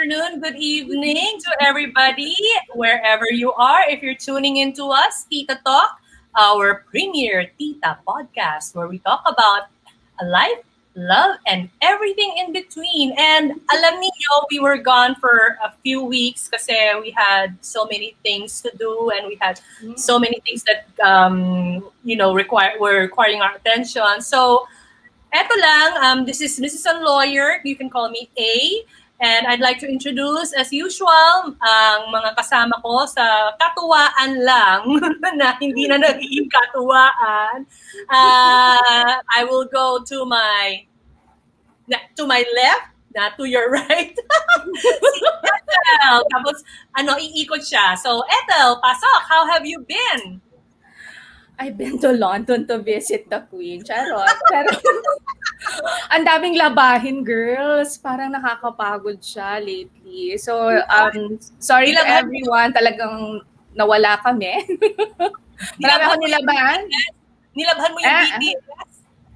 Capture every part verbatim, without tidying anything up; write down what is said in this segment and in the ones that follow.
afternoon, good evening to everybody, wherever you are. If you're tuning in to us, Tita Talk, our premier Tita podcast, where we talk about life, love, and everything in between. And alam niyo, we were gone for a few weeks kasi we had so many things to do and we had so many things that, um, you know, require were requiring our attention. So, eto lang, um, this is Missus Lawyer. You can call me A. And I'd like to introduce, as usual, ang mga kasama ko sa katuwaan lang na hindi na nagiging katuwaan. Uh, I will go to my to my left, na to your right. Si Ethel. Tapos, ano, iikot siya. So, Ethel, pasok. How have you been? I've been to London to visit the Queen. Charot. Pero, ang daming labahin, girls. Parang nakakapagod siya lately. So, um, sorry to everyone. Talagang nawala kami. Marami ako nilabahan. Nilabhan mo yung eh, B T S?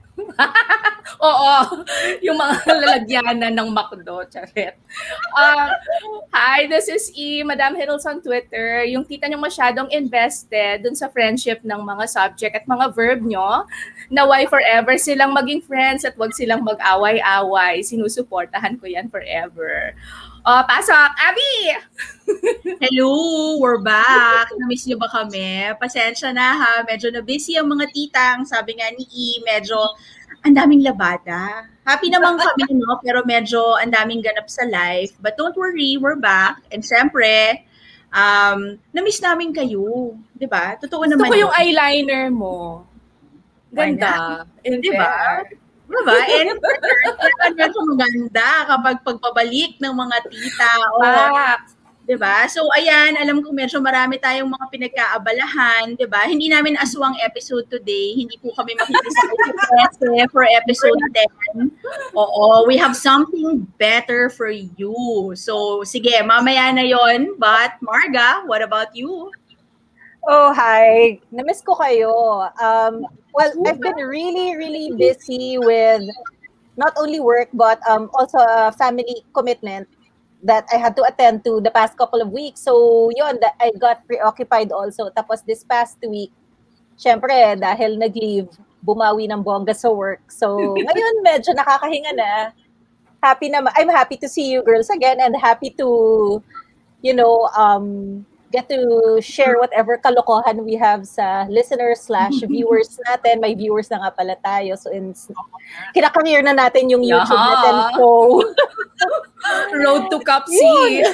Oo, yung mga lalagyanan ng McDo, charet. Um, hi, this is E, Madam Hiddles on Twitter. Yung tita nyo masyadong invested dun sa friendship ng mga subject at mga verb nyo, na why forever silang maging friends at wag silang mag-away-away. Sinusuportahan ko yan forever. Oh, pasok! Abby! Hello! We're back! Namiss niyo ba kami? Pasensya na ha. Medyo na-busy ang mga titang. Sabi nga ni E, medyo ang daming labada. Happy naman kami, no? Pero medyo ang daming ganap sa life. But don't worry, we're back. And syempre, um, namiss namin kayo. Diba? Totoo naman. Gusto ko yung eyeliner mo. Ganda. Diba? Diba? And kaya medyo maganda kapag pagpabalik ng mga tita. O, diba? So, ayan, alam ko medyo marami tayong mga pinagkaabalahan. Diba? Hindi namin aswang episode today. Hindi po kami makikisa for episode ten. Oo, we have something better for you. So, sige, mamaya na yon. But, Marga, what about you? Oh, hi. Namiss ko kayo. Um, well, I've been really, really busy with not only work, but um, also a family commitment that I had to attend to the past couple of weeks. So, yun, that I got preoccupied also. Tapos this past week, syempre, dahil nag-leave, bumawi ng bongga sa work. So, ngayon, medyo nakakahinga na. Happy na, I'm happy to see you girls again and happy to, you know, um, get to share whatever kalokohan we have sa listeners slash viewers natin. May viewers na nga pala tayo. So, in, kinakangir na natin yung YouTube Yaha. natin. So, Road to Cup C.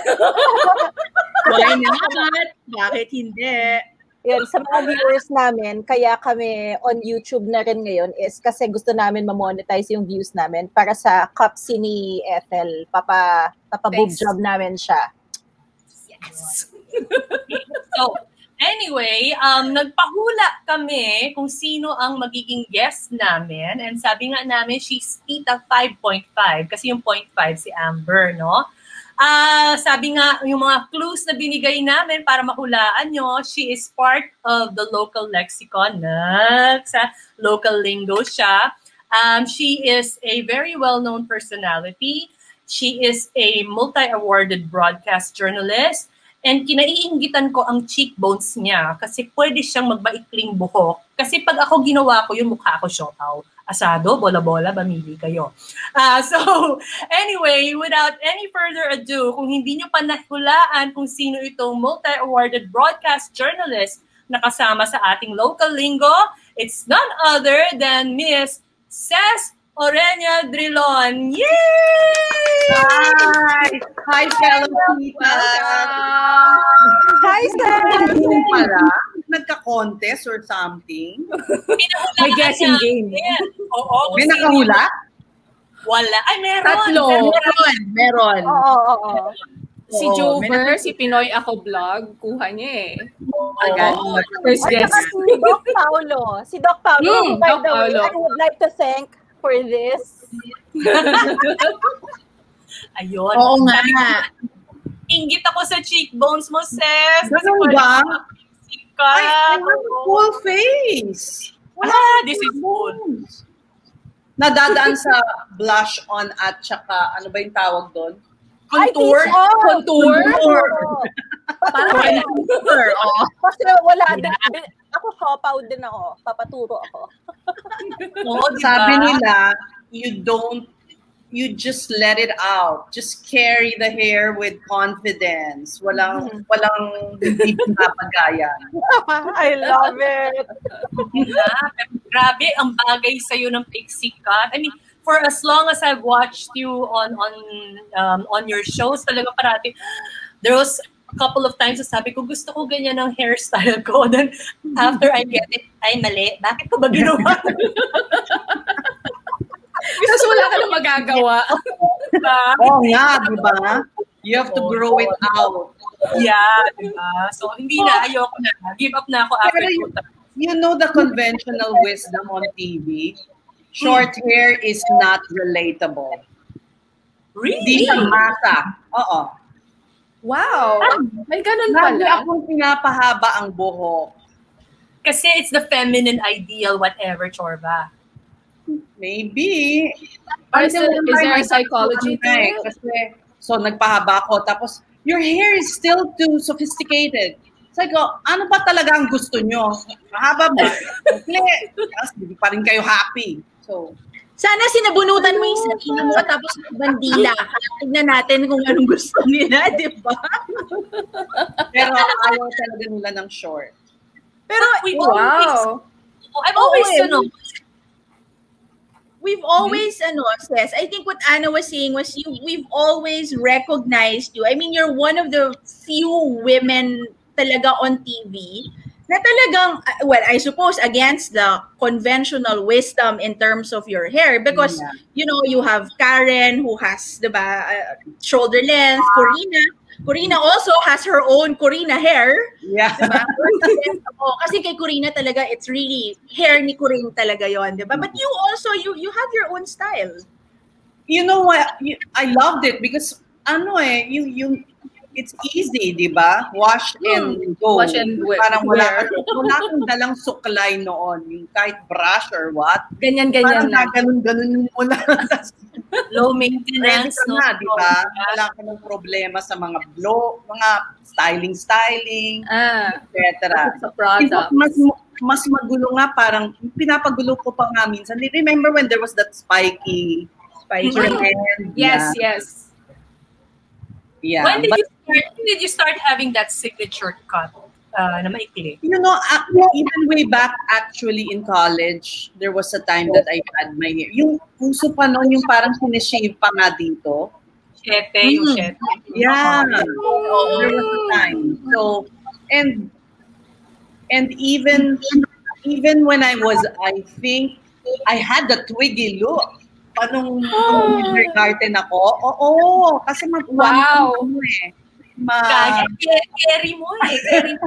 Why not? Bakit hindi? yun, sa mga viewers namin, kaya kami on YouTube na rin ngayon is kasi gusto namin ma-monetize yung views namin para sa Cup C ni Ethel. Papa, papa boob job namin siya. Yes! So, anyway, um, nagpahula kami kung sino ang magiging guest namin. And sabi nga namin, she's Tita five point five. Kasi yung point five si Amber, no? Ah, uh, sabi nga, yung mga clues na binigay namin para mahulaan nyo, she is part of the local lexicon. Na, sa local lingo siya. Um, she is a very well-known personality. She is a multi-awarded broadcast journalist. And kinaiinggitan ko ang cheekbones niya kasi pwede siyang magbaikling buhok. Kasi pag ako ginawa ko, yung mukha ko siopaw. Asado, bola-bola, bamili kayo. Uh, so, anyway, without any further ado, kung hindi nyo pa nahulaan kung sino itong multi-awarded broadcast journalist na kasama sa ating local lingo, it's none other than Miss Ces Orenia Drilon. Yay! Hi! Hi, fellow tita! Hi, Ces! Para, nagka-contest or something? May guessing game. Oo. May nakahula? Wala. Ay, meron. Tatlo. Meron, meron. Oo, oo, oo. Si Oo, Jover, may- si Pinoy Ako Vlog, kuha niya eh. Agad. Oo. First guess. At saka si Doc Paulo. Si Doc Paulo, Hmm, who, by Doc the way, Paulo. I would like to thank for this. Ayun. Oo nga. Sabi ko, inggit ako sa cheekbones mo, Ces. Kasi Ganun pwede ba? mag-isip ka. Ay, I have a full face. Ah, this is good. Nadadaan sa blush on at saka, ano ba yung tawag doon? Ay, Contour. teach off! Contour? Contour. Parang Contour, oh. Kasi wala din. din- Ako, siopaw din ako. Papaturo ako. Oo, di ba? Sabi nila, you don't, you just let it out. Just carry the hair with confidence. Walang, walang hindi pinapagayan. I love it. Yeah, pero grabe, ang bagay sa'yo ng pixie cut. I mean, for as long as I've watched you on on um, on your shows, talaga parati, there was a couple of times na sabi ko, gusto ko ganyan ang hairstyle ko. Then, after I get it, ay, mali. Bakit ko ba ginawa? Tapos wala ka na magagawa. Oo nga, di ba? You have to grow it out. Yeah, diba? So, hindi na, ayoko na. Give up na ako after Pero two you, times. you know the conventional wisdom on T V? Short hair is not relatable. Di Really? siya masa. Oo. Wow. May ganun Lagi pala. akong pinapahaba ang buhok. Kasi it's the feminine ideal, whatever, Chorba. Maybe. Or is, Until there- is one there a time, psychology to eh, it? Kasi, so nagpahaba ko. Tapos, your hair is still too sophisticated. So, I go, ano ba talaga ang gusto nyo? Mahaba ba? Hindi. Tapos, hindi pa rin kayo happy. So, Sana sinabunutan mo yung sarili mo tapos bandila. Tignan natin kung anong gusto nila, di ba? pero ayaw talaga nila ng short. Pero we've always, Wow. I've always, Oo, eh. you know, We've always, ano, Ses, I think what Anna was saying was you, we've always recognized you. I mean, you're one of the few women talaga on T V na talagang, uh, well, I suppose against the conventional wisdom in terms of your hair because, Yeah. you know, you have Karen who has, diba, uh, shoulder length, Corina. Corina also has her own Corina hair. Yeah. Diba? Oo, kasi kay Corina talaga, it's really hair ni Corina talaga yon, diba? But you also, you you have your own style. You know what? You- I loved it because, ano eh, you, you, it's easy, di ba? Wash and go. Wash and we- Parang wala, wear. wala kang dalang suklay noon. Yung kahit brush or what. Ganyan-ganyan Parang na. gaganon-ganon mo lang. low Ready maintenance. ka no? na, di ba? Wala ka ng problema sa mga blow, mga styling-styling, Ah, et cetera. sa product. Mas, mas magulo nga, parang pinapagulo ko pa nga minsan. Remember when there was that spiky, spiky Mhm. trend? Yes, Yeah. yes. Yeah. When did But, you start? When did you start having that signature cut uh, na maikli? you know, uh, even way back actually in college, there was a time that I had my hair. Yung uso pa noon, yung parang sinishave pa nga dito. Shete, yung Mm. shete. Yeah. There was a time. So, and and even even when I was, I think, I had the twiggy look. Panong kindergarten ako. Oo, kasi mag Wow. ano eh. Ma, Kaya, ke- carry mo eh. Carry mo.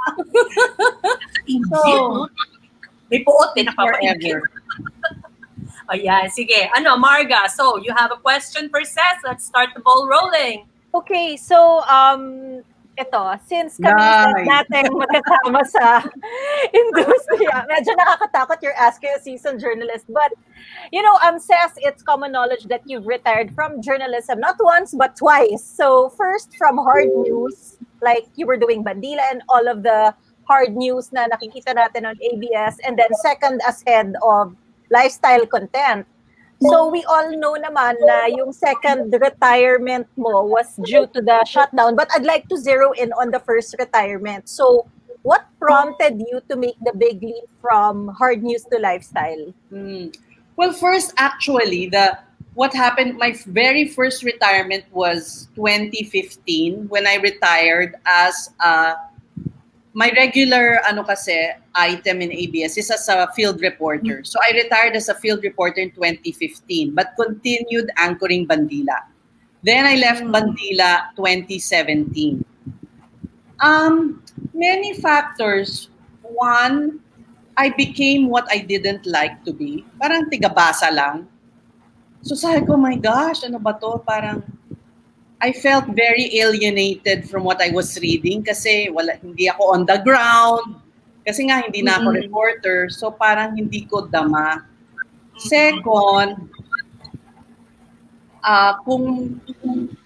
Easy, no? May puot eh, napapaikit. forever. Ayan, sige. Ano, Marga, so you have a question for Seth. Let's start the ball rolling. Okay, so um ito, since kami Nice. natin magkasama sa industriya, medyo nakakatakot you're asking a seasoned journalist. But, you know, um, Seth, it's common knowledge that you've retired from journalism not once, but twice. So, first from hard news, like you were doing Bandila and all of the hard news na nakikita natin on A B S. And then second as head of lifestyle content. So we all know naman na yung second retirement mo was due to the shutdown. But I'd like to zero in on the first retirement. So what prompted you to make the big leap from hard news to lifestyle? Mm. Well, first, actually, the what happened, my very first retirement was twenty fifteen when I retired as a, my regular ano kasi item in A B S is as a field reporter. So I retired as a field reporter in twenty fifteen but continued anchoring Bandila. Then I left Bandila twenty seventeen. Um, many factors. One, I became what I didn't like to be. Parang tigabasa lang. So sabi ko, my gosh, ano ba to? Parang I felt very alienated from what I was reading kasi wala, hindi ako on the ground. Kasi nga, hindi na ako Mhm. reporter. So parang hindi ko dama. Second, ah kung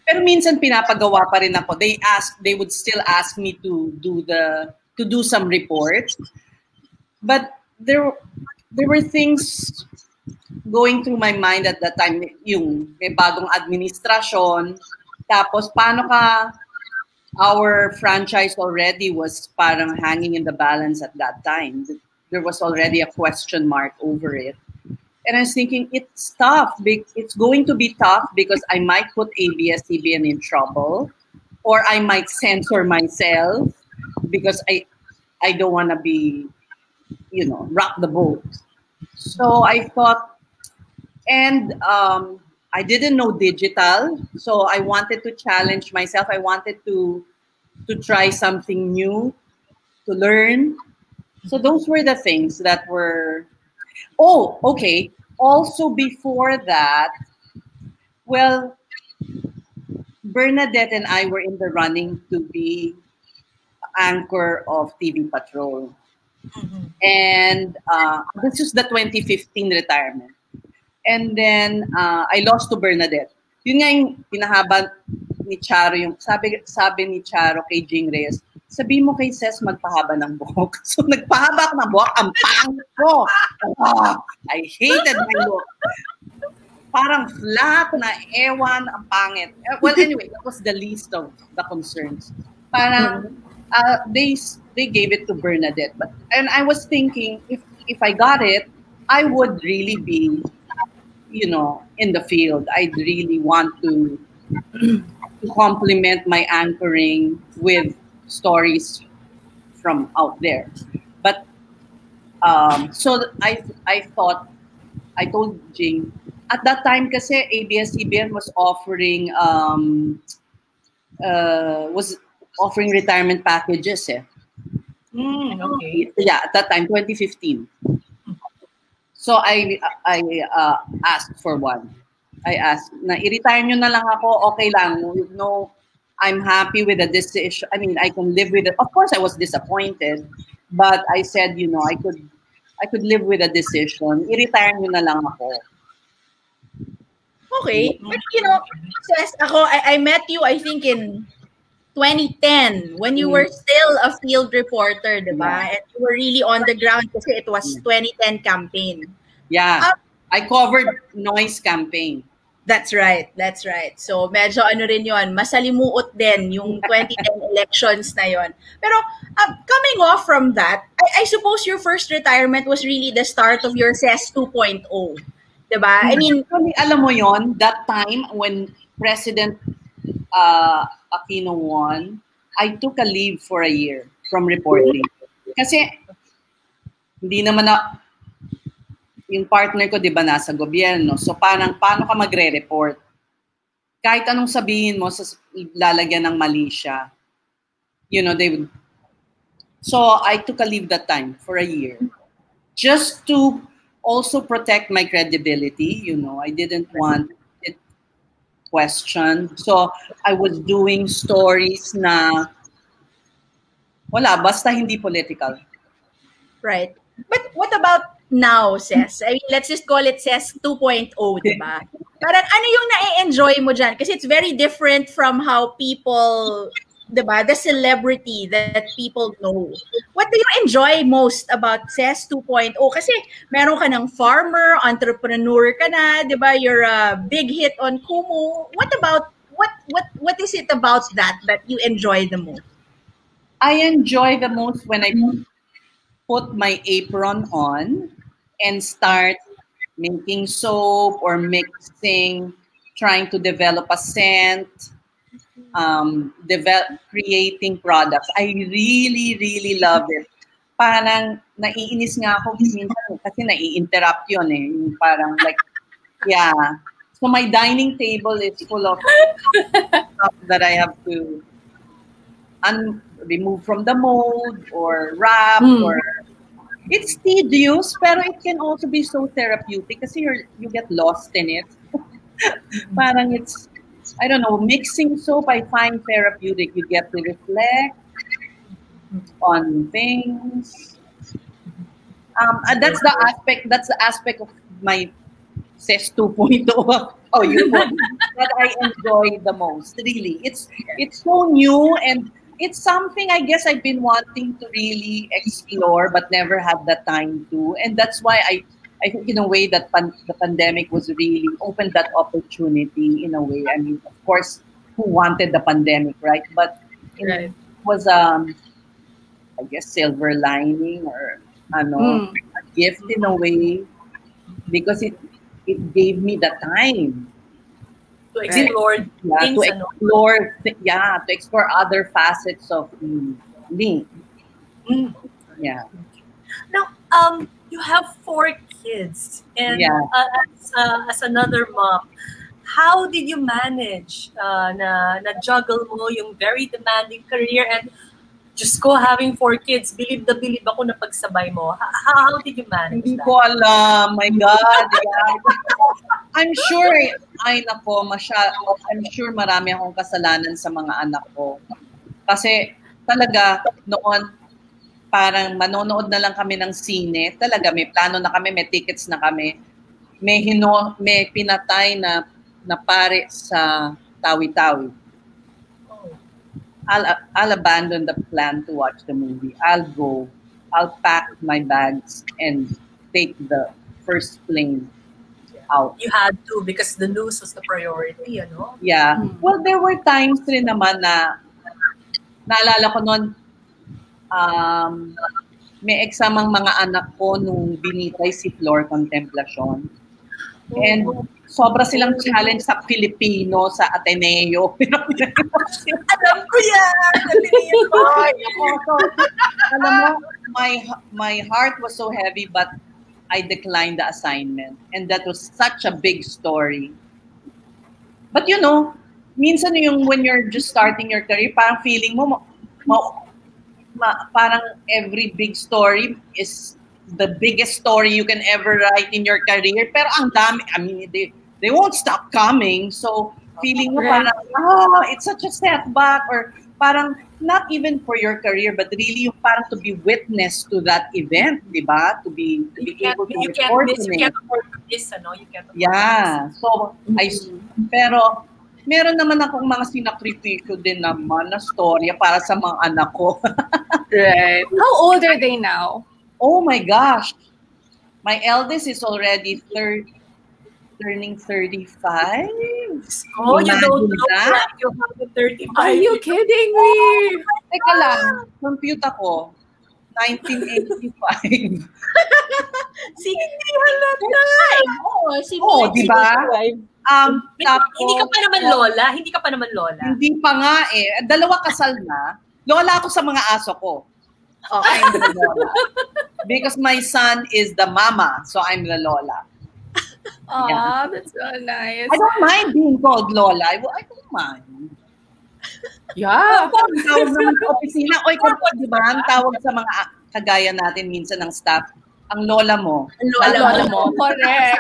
Pero minsan pinapagawa pa rin ako. They ask, they would still ask me to do the to do some reports. But there there were things going through my mind at that time, yung may bagong administrasyon, tapos paano ka, our franchise already was parang hanging in the balance at that time. There was already a question mark over it. And I was thinking, it's tough. It's going to be tough because I might put A B S C B N in trouble, or I might censor myself because I I don't want to be, you know, rock the boat. So I thought, and um, I didn't know digital, so I wanted to challenge myself. I wanted to to try something new, to learn. So those were the things that were. Oh, okay. Also before that, well, Bernadette and I were in the running to be anchor of T V Patrol. Mm-hmm. And uh, this is the twenty fifteen retirement. And then uh, I lost to Bernadette. Yun nga yung pinahaba ni Charo, yung sabi, sabi ni Charo kay Jing Reyes, sabi mo kay Ses magpahaba ng buhok. So nagpahaba ako ng buhok, ang pangit ko. Oh, I hated my look. Parang flat na ewan, ang pangit. Well, anyway, that was the least of the concerns. Parang uh, they they gave it to Bernadette, but and I was thinking if if I got it, I would really be, you know, in the field. I'd really want to to complement my anchoring with stories from out there. But um, so I I thought, I told Jing, at that time kasi A B S C B N was offering um, uh, was offering retirement packages eh. Mm, okay. Yeah, at that time, twenty fifteen. So I I uh, asked for one. I asked, na i-retire nyo na lang ako, okay lang. No, I'm happy with the decision. I mean, I can live with it. Of course, I was disappointed, but I said, you know, I could I could live with a decision. I-retire nyo na lang ako. Okay. But, you know, Ses, ako, I, I met you, I think, in twenty ten, when you were still a field reporter, diba? And you were really on the ground kasi it was twenty ten campaign. Yeah. Um, I covered noise campaign. That's right. That's right. So, medyo ano rin yun, masalimuot din yung twenty ten elections na yun. Pero, uh, coming off from that, I, I suppose your first retirement was really the start of your S E S two point oh. Diba? I mean, alam mo yon, that time when President uh, Aquino won, I took a leave for a year from reporting. Kasi, hindi naman na, yung partner ko, di ba, nasa gobyerno. So, parang, paano ka magre-report? Kahit anong sabihin mo, sa lalagyan ng mali siya. You know, they would. So, I took a leave that time for a year. Just to also protect my credibility, you know. I didn't want it questioned. So, I was doing stories na wala, basta hindi political. Right. But what about now, Ses? I mean, let's just call it S E S two point oh, diba? Parang ano yung na-enjoy mo dyan? Kasi it's very different from how people, diba, the celebrity that people know. What do you enjoy most about S E S two point oh? Kasi meron ka ng farmer, entrepreneur ka na, diba? You're a big hit on Kumu. What about, what what what is it about that that you enjoy the most? I enjoy the most when I put my apron on and start making soap or mixing, trying to develop a scent, um, develop, creating products. I really, really love it. Parang naiinis nga ako minsan kasi nai-interrupt yun eh. Parang like, yeah. So my dining table is full of stuff that I have to un- remove from the mold or wrap mm. or it's tedious, pero it can also be so therapeutic kasi you're, you get lost in it. Parang it's, I don't know, mixing soap I find therapeutic. You get to reflect on things. Um, and that's the aspect, that's the aspect of my S E S two point oh Oh, you know, that I enjoy the most. Really, it's it's so new and it's something I guess I've been wanting to really explore, but never had the time to. And that's why I, I think in a way that pan, the pandemic was really opened that opportunity in a way. I mean, of course, who wanted the pandemic, right? But in, Right. it was um, I guess silver lining or ano, Mm. a gift in a way because it it gave me the time. To explore Yeah, things, to ano? explore, th- yeah, to explore other facets of mm, me. Mm. Yeah, Now, um, you have four kids, and Yeah. uh, as, uh, as another mom, how did you manage uh, na, na juggle mo yung very demanding career and just ko having four kids, bilib na bilib ako na pagsabay mo. How, how did you manage hindi that? ko alam. My God. Yeah. I'm sure, ay nako, masya, I'm sure marami akong kasalanan sa mga anak ko. Kasi talaga, noon, parang manonood na lang kami ng sine. Talaga, may plano na kami, may tickets na kami. May, hino, may pinatay na, na pare sa Tawi-Tawi. I'll, I'll abandon the plan to watch the movie. I'll go. I'll pack my bags and take the first plane out. You had to because the news was the priority, ano? Yeah. Hmm. Well, there were times rin naman na naalala ko noon, um, may exam ang mga anak ko nung binitay si Flor Contemplacion. And sobra silang challenge sa Filipino, sa Ateneo. Alam ko yan! Ateneo ko! Ay, ako, so, alam mo, my, my heart was so heavy, but I declined the assignment. And that was such a big story. But you know, minsan yung when you're just starting your career, parang feeling mo, ma, ma, ma, parang every big story is the biggest story you can ever write in your career. Pero ang dami, I mean, they, they won't stop coming. So, feeling mo Right. parang, oh, it's such a setback. Or parang, not even for your career, but really yung parang to be witness to that event, di ba? To be, to You be can't, able to you can't report miss, on you it. can't afford to miss, ano? You can't afford Yeah. So, I, Mm-hmm. pero, meron naman akong mga sinakripisyo din naman na storya para sa mga anak ko. Right. How old are they now? Oh my gosh. My eldest is already thirty, turning thirty-five. Oh, you don't Imagine look that. like you have a thirty-five. Are you kidding me? Teka lang, compute ako. nineteen eighty-five. Si hindi halata. Oo, si Oh, di ba? Um, Hindi, tapos, hindi ka pa naman lola. Hindi ka pa naman lola. Hindi pa nga eh. Dalawa kasal na. Lola ako sa mga aso ko. Oh, I'm the lola. Because my son is the mama, so I'm the lola. Aw, Yeah. that's so nice. I don't mind being called lola. I, I don't mind. Yeah. Ang tawag naman sa opisina, oy, kapag, di ba, ang tawag sa mga kagaya natin minsan ng staff, ang lola mo. Ang lola Lola mo. Correct.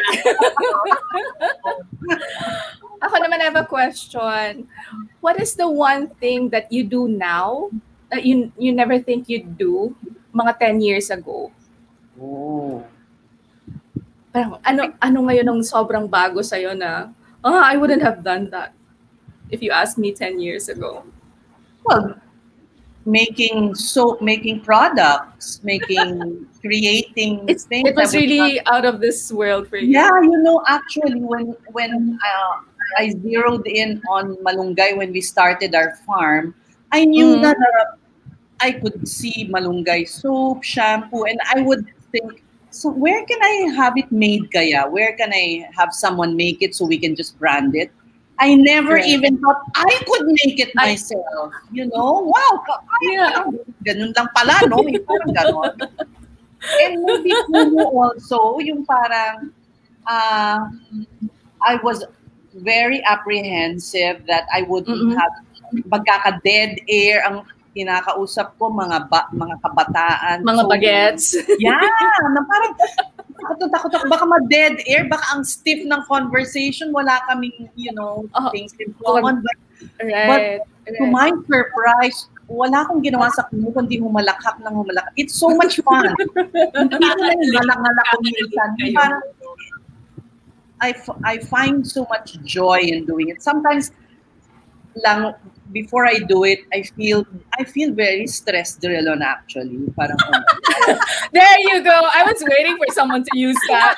Ako naman, I have a question. What is the one thing that you do now that you you never think you'd do mga ten years ago? Oh. Parang, ano, ano ngayon ang sobrang bago sa'yo na, ah, I wouldn't have done that if you asked me ten years ago. Well, making soap, making products, making, creating It's, things. it was I would really out of this world for you. Yeah, you know, actually, when when uh, I zeroed in on Malunggay when we started our farm, I knew Mhm. that uh, I could see Malunggay soap, shampoo, and I would think, so where can I have it made kaya? Where can I have someone make it so we can just brand it? I never Right. even thought I could make it I- myself. You know, wow, Yeah. ganun lang pala, no? Yung parang ganon. And maybe Kumu also, yung parang, uh, I was very apprehensive that I would Mm-mm. have magkaka-dead air ang kinakausap ko, mga ba, mga kabataan. Mga So, bagets. Yeah, na parang takot takot ako, baka ma-dead air, baka ang stiff ng conversation, wala kaming, you know, Oh, things in common. But Right. to my surprise, wala akong ginawa sa kumu kundi humalakhak ng humalakhak. It's so much fun. Hindi ko na yung ngalak-ngalak ko minsan. Yung Parang, I, f- I find so much joy in doing it. Sometimes lang before I do it, I feel I feel very stress drill actually. Parang oh, There you go. I was waiting for someone to use that.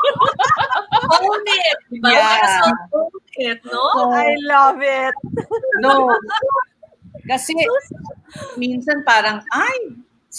Own it. Diba? Yeah. Own it, no? So, I love it. no. Kasi minsan parang ay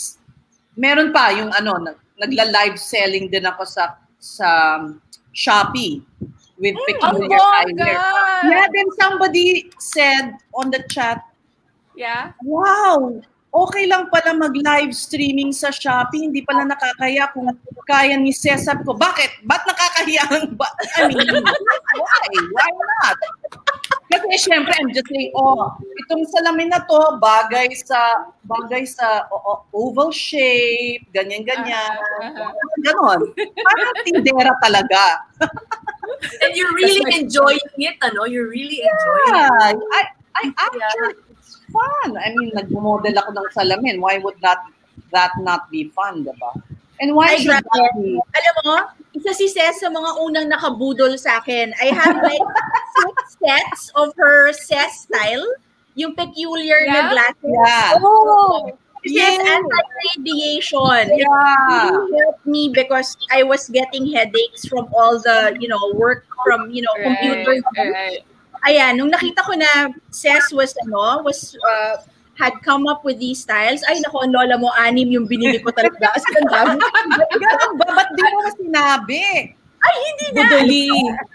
meron pa yung ano nag, nagla-live selling din ako sa sa Shopee with peculiar Ang eyewear. bongga! Yeah, then somebody said on the chat, Yeah. wow, okay lang pala mag-live streaming sa Shopee, hindi pala nakakaya kung kaya ni Cesar ko. Bakit? Ba't nakakahiya? Ba- I mean, why? Why not? Kasi syempre, I'm just saying, oh, itong salamin na to, bagay sa, bagay sa oh, oh, oval shape, ganyan-ganyan. Uh-huh. Ganon. Parang tindera talaga. And you're really enjoying it, ano? You're really enjoying it. Yeah, I, I actually, it's fun. I mean, nag-model ako ng salamin. Why would that, that not be fun, diba? And why Ay, should grabe. that be? Alam mo, isa si Ces sa mga unang nakabudol sa akin. I have like six sets of her Ces style. Yung peculiar Yeah? na glasses. Yeah. Oh, Ces Yeah. anti-radiation. It Yeah. really helped me because I was getting headaches from all the, you know, work from, you know, computer. Right, right. Ayan, nung nakita ko na Ces was, ano, was, uh, had come up with these styles, ay nako, ang lola mo, anim yung binili ko talaga. As ang dami. Ganun ba? Ba't di mo sinabi? Ay, hindi na. Buduli.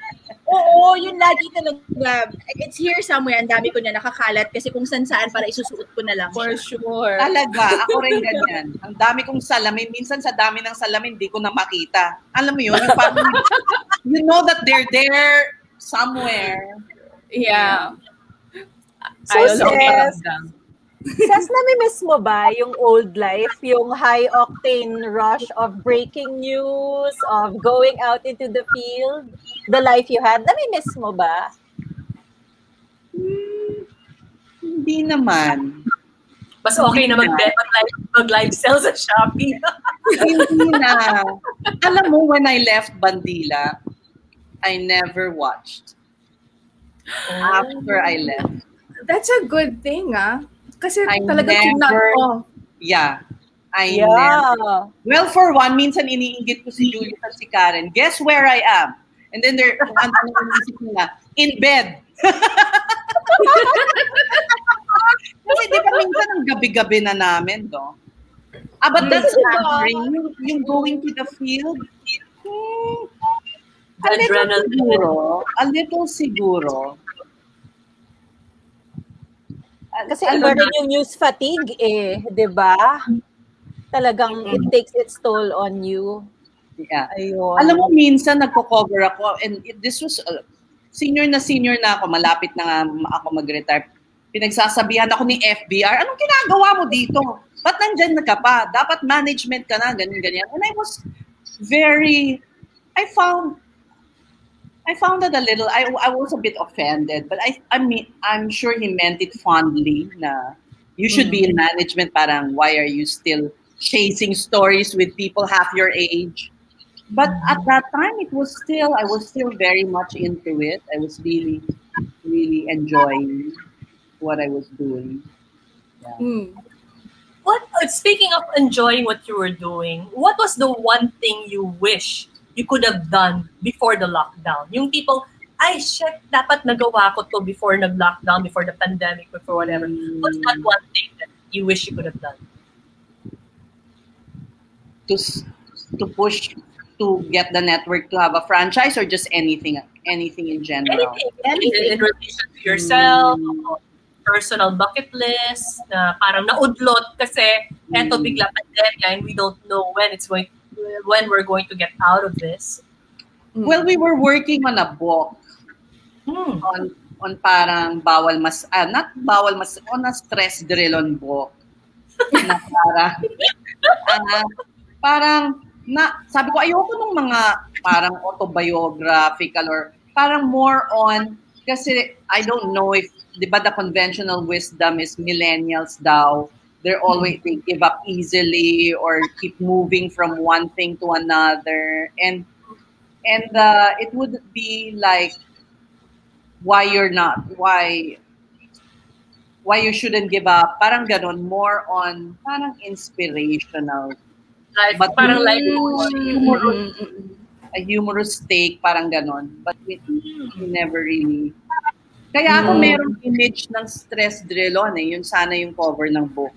Oo, yun lagi talaga. It's here somewhere. Ang dami ko niya nakakalat kasi kung saan-saan para isusuot ko na lang For siya. sure. Talaga, ako rin ganyan. Ang dami kong salamin. Minsan sa dami ng salamin, di ko na makita. Alam mo yun? Yung parang, you know that they're there somewhere. Yeah. So, Ayaw lang Ces, paramdam. Sas, nami-miss mo ba yung old life, yung high-octane rush of breaking news, of going out into the field, the life you had? Nami-miss mo ba? Hmm, hindi naman. Mas okay na mag- mag-live, mag-live sell sa Shopee. Hindi na. Alam mo, when I left Bandila, I never watched. After I left. That's a good thing, ah. Kasi I talagang never- kinat off. Yeah. I Yeah. never. Well, for one, minsan iniinggit ko si Julius at si Karen. Guess where I am? And then they're, ano ang inisip nila? In bed. Kasi di ba minsan ang gabi-gabi na namin, no? Ah, but that's suffering. Yung, yung going to the field, hmm, a little Adrenaline. siguro. A little siguro. Kasi Ano iba na- rin yung news fatigue eh, di ba? Talagang it takes its toll on you. Yeah. Ayun. Alam mo, minsan nagko-cover ako and it, this was, uh, senior na senior na ako, malapit na nga ako mag-retire. Pinagsasabihan ako ni F B R, anong ginagawa mo dito? Ba't nandyan na ka pa? Dapat management ka na, ganyan-ganyan. And I was very, I found, I found it a little, I, I was a bit offended, but I, I mean, I'm sure he meant it fondly na you should be in management, parang why are you still chasing stories with people half your age? But at that time, it was still, I was still very much into it. I was really, really enjoying what I was doing. Hmm. What, speaking of enjoying what you were doing, what was the one thing you wish you could have done before the lockdown? Yung people, ay, shit, dapat nagawa ko to before nag-lockdown, before the pandemic, before whatever. What's that one thing that you wish you could have done? To s- to push to get the network to have a franchise or just anything, anything in general. Anything. Anything in relation to yourself, personal bucket list, na parang naudlot kasi eto bigla pandemya and we don't know when it's going, when we're going to get out of this. Well, we were working on a book Hmm. on on parang bawal mas ah, not bawal mas on a stress drill on book na parang ah, parang na sabi ko ayoko nung mga parang autobiographical or parang more on kasi I don't know if di ba the conventional wisdom is millennials daw they're always they give up easily or keep moving from one thing to another and And uh, it would be like why you're not, why why you shouldn't give up. Parang ganon, more on parang inspirational. Like, But parang like, humorous, a humorous take, parang ganon. But we, we never really. Kaya ako merong image ng stress drill on eh. Yun sana yung cover ng book.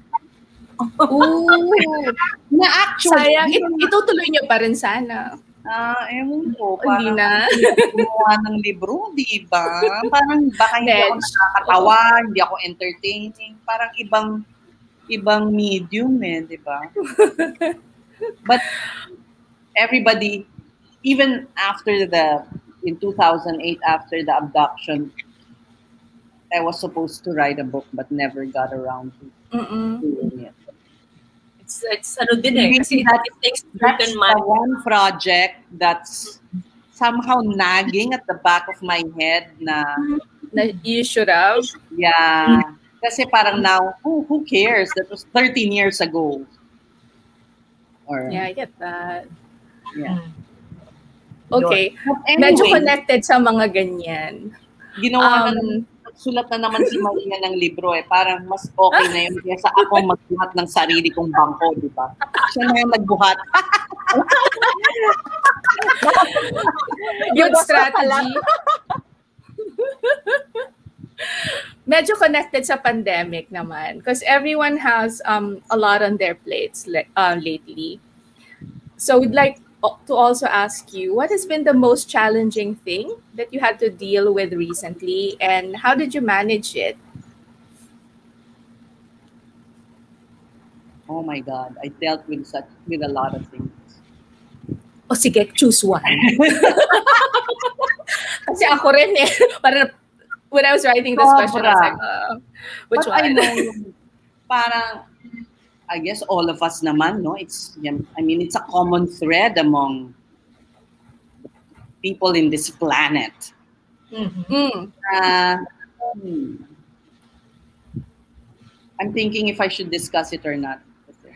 Ooh. Na actually, Sayang, it, itutuloy niyo pa rin sana. Ah, ewan ko. Hindi na. Gumawa ng libro, di ba? Parang baka hindi ako Nedge. nakakatawa, hindi ako entertaining. Parang ibang ibang medium eh, di ba? But everybody, even after the, in two thousand eight, after the abduction, I was supposed to write a book but never got around to Mm-mm. doing it. it's, it's ano din eh. Kasi it, it takes That's certain the money. one project that's somehow nagging at the back of my head na, Na you should have. yeah. Kasi parang now, who, who cares? That was thirteen years ago. Or, Yeah, I get that. yeah. Okay. But Medyo anyway, connected sa mga ganyan. ginawa na Um, naman, sulat na naman si Maria ng libro eh. Parang mas okay na yun kaysa ako magbuhat ng sarili kong bangko, di ba? Siya na yung nagbuhat. Good strategy. Medyo connected sa pandemic naman because everyone has um, a lot on their plates le- uh, lately. So we'd like o- to also ask you, what has been the most challenging thing that you had to deal with recently and how did you manage it? Oh my God, I dealt with such with a lot of things. O sige, choose one. Kasi ako rin eh. Parang when I was writing this question, I was like, uh, which But one? I know, parang, I guess all of us naman, no? It's, I mean, it's a common thread among people in this planet. Mhm. Mm. Uh, hmm. I'm thinking if I should discuss it or not.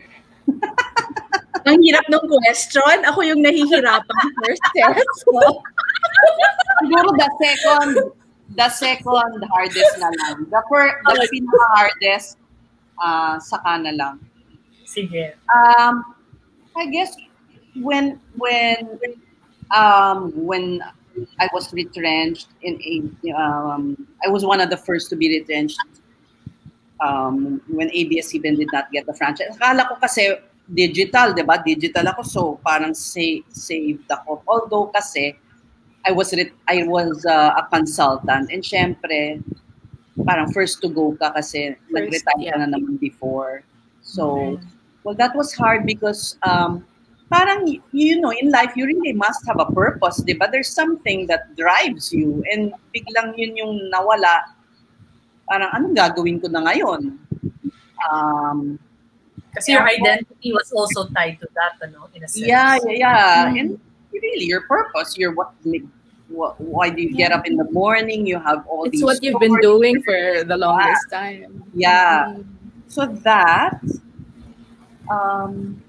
Ang hirap ng question. Ako yung nahihirapan first test. Siguro the second, the second hardest na lang. The, first, the pinaka-hardest, uh, saka na lang. Sige. Um, I guess when when um, when I was retrenched in a um, I was one of the first to be retrenched um, when A B S C B N did not get the franchise. Akala ko kasi digital, di ba? Digital ako, so parang sa- saved ako. Although kasi I was ret- I was uh, a consultant and syempre parang first to go ka kasi First, nag-retire yeah. ka na naman before. So, Mhm. well, that was hard because um, parang, you know, in life, you really must have a purpose, di ba? There's something that drives you and biglang yun yung nawala. Parang, anong gagawin ko na ngayon? Um, Kasi your identity was also tied to that, ano, in a sense. yeah, yeah, yeah. And really, your purpose, your what, what, why do you get up in the morning? You have all It's these what you've been stories. doing for the longest time. Yeah. Mm. So that, um,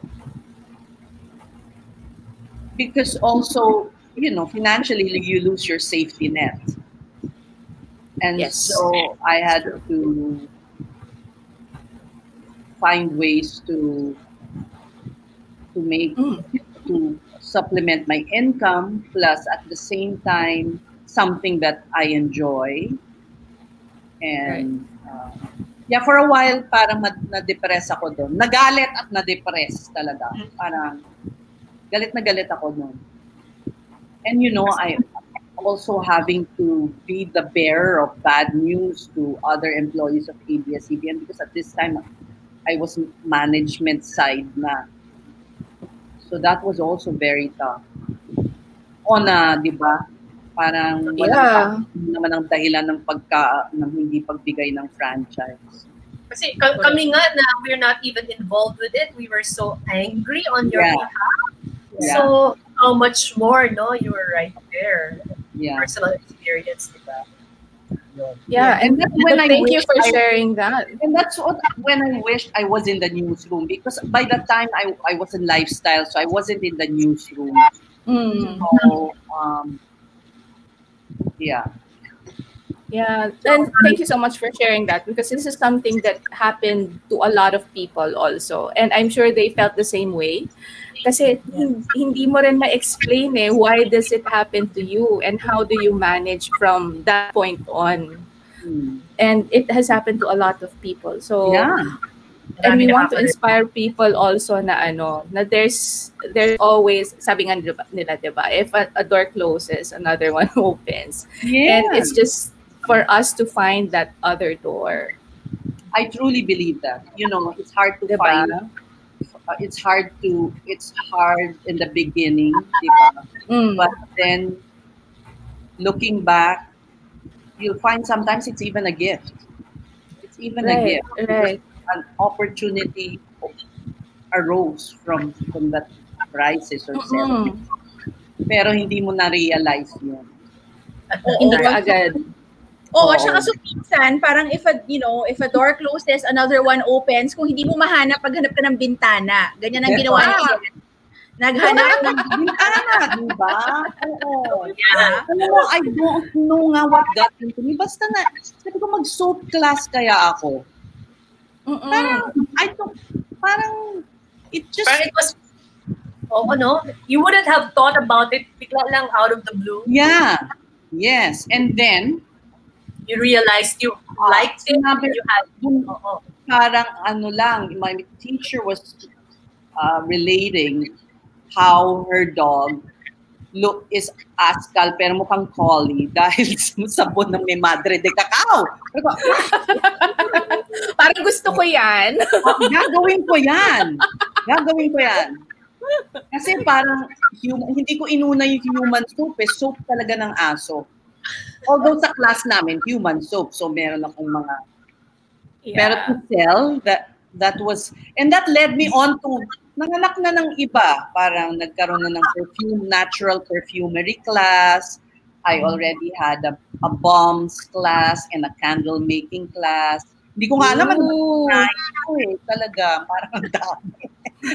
because also, you know, financially you lose your safety net. And Yes. so I had to find ways to to make Mm. to supplement my income plus at the same time something that I enjoy. And uh, yeah, for a while parang na- na-depress ako doon. Nagalit at na-depress talaga. Parang galit na galit ako doon. And you know, I also having to be the bearer of bad news to other employees of A B S C B N because at this time I was management side na. So that was also very tough. O na, di ba? Parang walang Yeah. naman ang dahilan ng pagka ng hindi pagbigay ng franchise. Kasi ka- kami nga na we're not even involved with it. We were so angry on your Yeah. behalf. Yeah. So, how much more, no? You were right there. Yeah. Personal experience, di ba? Yeah, and that's when I thank you wish for I- sharing that. And that's what when I wished I was in the newsroom because by the time I I was in lifestyle, so I wasn't in the newsroom. Mm. So, um, yeah. Yeah, and thank you so much for sharing that, because this is something that happened to a lot of people also. And I'm sure they felt the same way. Kasi hin- hindi mo rin ma-explain eh, why does it happen to you and how do you manage from that point on. Mm. And it has happened to a lot of people. So, Yeah. and we Marami want to nakaka- inspire people also na ano, na there's there's always, sabi nga nila, nila, diba, if a, a door closes, another one opens. Yeah. And it's just for us to find that other door. I truly believe that. You know, it's hard to Diba? find. Uh, it's hard to. It's hard in the beginning, diba? Mm. But then, looking back, you'll find sometimes it's even a gift. It's even a Right, gift. right. An opportunity arose from from that crisis or setback. Mm-mm. Pero hindi mo na-realize yun. Hindi pa agad. Oo, Oo. tsaka so minsan, parang if a, you know, if a door closes, another one opens, kung hindi mo mahanap, paghanap ka ng bintana. Ganyan ang ginawa Ah. niya. Naghanap ng Bintana, di ba? Oo. Yeah. Alam mo, I don't know nga what got into me. Basta na, sabi ko mag-soap class kaya ako. Mm-mm. Parang, I don't, parang, it just, Parang it was, oh, no? You wouldn't have thought about it bigla lang out of the blue. yeah. Yes. And then, You realized you liked it. sinabi- You had, dun, oo. parang ano lang, my teacher was uh, relating how her dog look is Askal pero mukhang collie dahil sa sabon ng may madre de cacao. Sabi ko, Parang gusto ko yan. "Ah, gagawin ko yan. Gagawin ko yan. Kasi parang hum- hindi ko inuna yung human soap eh. Soap talaga ng aso. Although sa class namin, human soap. So meron akong mga Pero to sell, that that was, and that led me on to, nanganak na ng iba. Parang nagkaroon na ng perfume, natural perfumery class. I already had a, a bombs class and a candle making class. Hindi ko nga alam ano Ooh. na ito eh. Talaga, parang ang dami.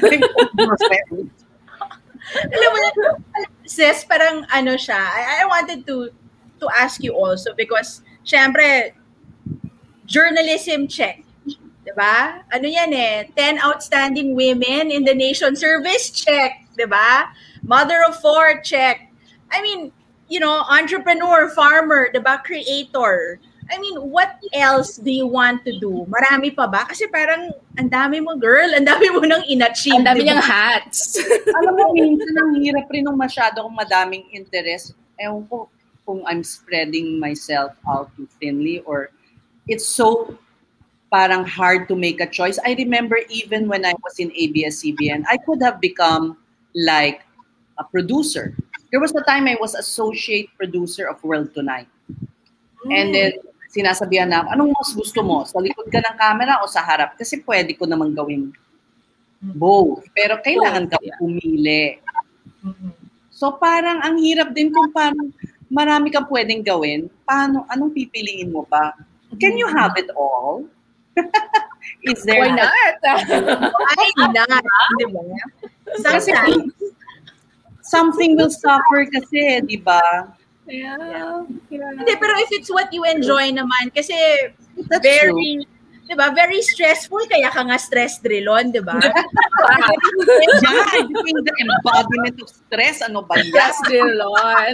alam mo, sis, parang ano siya, I, I wanted to to ask you also because, syempre, journalism check. Diba? Ano yan eh, ten outstanding women in the nation service check. Diba? Mother of four check. I mean, you know, entrepreneur, farmer, diba? Creator. I mean, what else do you want to do? Marami pa ba? Kasi parang, ang dami mo, girl. Ang dami mo nang in-achieve. Ang dami diba? niyang hats. Alam mo, minsan ang hirap rin ng masyado kung madaming interest. Ewan ko kung I'm spreading myself out too thinly or it's so parang hard to make a choice. I remember even when I was in A B S C B N, I could have become like a producer. There was a time I was associate producer of World Tonight. And then, sinasabihan na ako, anong mas gusto mo? Sa likod ka ng camera o sa harap? Kasi pwede ko namang gawin both. Pero kailangan ka pumili. So parang ang hirap din kung parang marami kang pwedeng gawin. Paano, anong pipiliin mo pa? Can you have it all? Is there Why not? Why not? Diba? Kasi Sometimes. something will suffer kasi, di ba? Yeah. yeah. Hindi, pero if it's what you enjoy naman, kasi That's very, di ba, very stressful, kaya ka nga stress drillon, di ba? Yeah, between the embodiment of stress, ano ba yan? Yes, Dillon.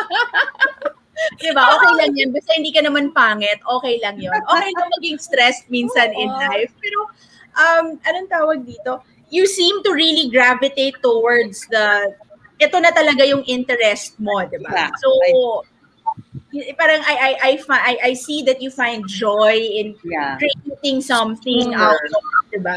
Di ba? Okay lang yan. Basta hindi ka naman pangit, okay lang yun. Okay lang maging stressed minsan in Oo. life. Pero, um, anong tawag dito? You seem to really gravitate towards the, ito na talaga yung interest mo, di ba? Yeah. So, y- parang I, I, I, fi- I, I see that you find joy in Yeah. creating something Mm. out of, di ba?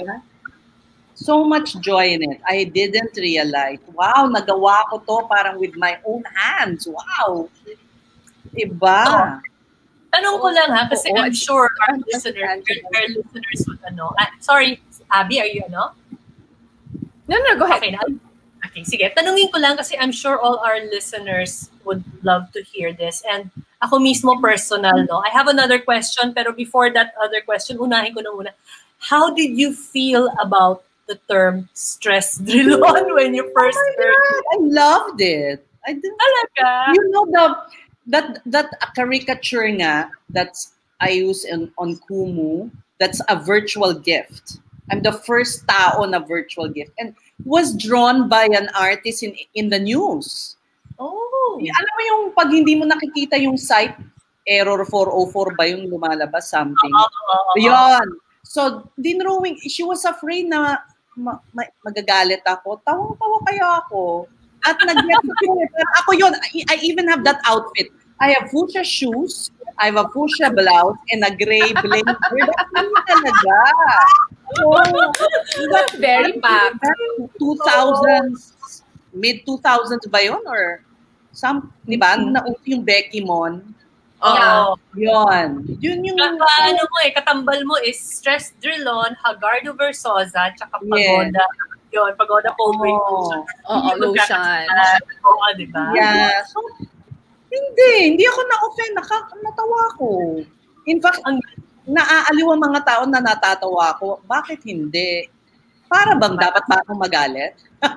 So much joy in it. I didn't realize, wow, nagawa ko to parang with my own hands. Wow. Iba. Oh. Tanong ko lang ha, kasi Oo, I'm it's- sure our it's listeners, tangible. our listeners would ano. Ah, sorry, Abby, are you ano? No, no, go ahead. Okay na. Okay, sige. Tanungin ko lang kasi I'm sure all our listeners would love to hear this. And ako mismo personal, no? I have another question, pero before that other question, unahin ko na muna. How did you feel about the term stress drill on when you first Oh heard God, I loved it. I didn't, Talaga? you know the that that caricature nga that's I use in, on Kumu, that's a virtual gift. I'm the first tao na virtual gift and was drawn by an artist in in the news. Oh. Alam mo yung pag hindi mo nakikita yung site, error four oh four ba yung lumalabas, something. Uh, Yun. So, dinrowing, she was afraid na ma- ma- magagalit ako. Tawang-tawa kaya ako. At nag-get ko. Ako yun, I, I even have that outfit. I have fuchsia shoes, I have a fuchsia blouse, and a gray blazer. That's me talaga. So, That's very packed. two thousands, mid two thousands ba yun? Or some, di ba? Nauso yung Becky Mon. Oo. Yun. Yun yung... Kaka, ano mo eh, katambal mo is Stress Drill on, Hagardo Versosa, tsaka Pagoda. Yun, Pagoda Cold Break Lotion. Oo, lotion. Oo, di ba? Yeah. So, hindi. Hindi ako na-offend. Naka, natawa ko. In fact, ang naaaliw ang mga tao na natatawa ko. Bakit hindi? Para bang dapat ba akong magalit?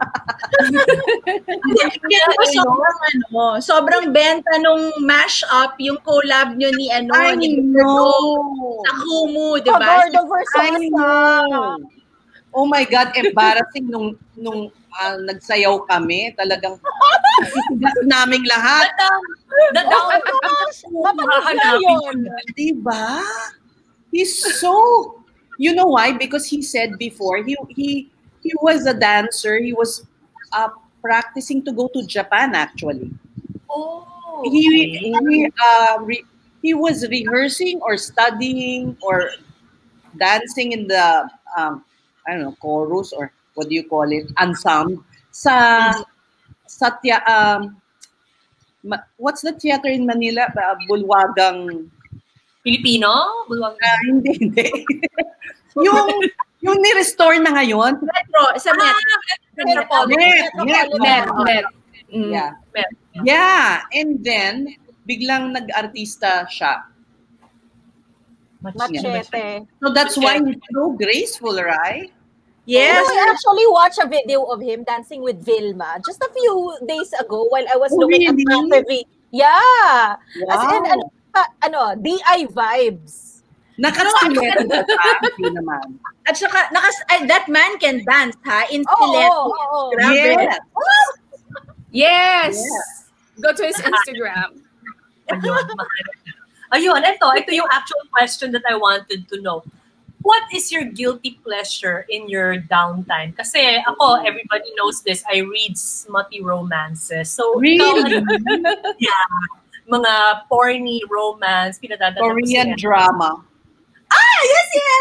Hindi ko sobrang ano, sobrang benta nung mash-up yung collab nyo ni ano, I ni know. sa Kumu, di ba? Hagardo I Versosa. know. Oh my God, embarrassing nung nung uh, nagsayaw kami. Talagang isigas naming lahat. Dadang. Mapanood na yun. Diba? He's so... You know why? Because he said before, he he he was a dancer. He was uh, practicing to go to Japan, actually. Oh. He he uh, re, he was rehearsing or studying or dancing in the um, I don't know, chorus or what do you call it, ensemble sa Satya um ma, what's the theater in Manila? Uh, Bulwagang Filipino? Bulwang. uh, hindi hindi. yung yung ni-restore na ngayon. Metro, sa Metro. Metropolitan. Met, met, Met, met. Mm. Yeah. Met. Yeah, and then biglang nag-artista siya. Machete. So that's why he's so graceful, right? Yes. I actually watched a video of him dancing with Vilma just a few days ago while I was Oh, looking really? at the T V. Yeah. As in, Wow. ano, pa- ano, D I vibes. Nakastiletto na siya, hindi naman. At saka, nakas, ay, that man can dance, ha? In Oo, stiletto. oo, oo. Grabe. Yes. Yes! Yeah. Go to his Instagram. Ayun, mahanap na. Ayun, ito, ito yung actual question that I wanted to know. What is your guilty pleasure in your downtime? Kasi ako, everybody knows this, I read smutty romances. So, Really? ikaw, yeah, mga porny romance, pinadadala ko Korean siya. drama. Ah, yes, yes!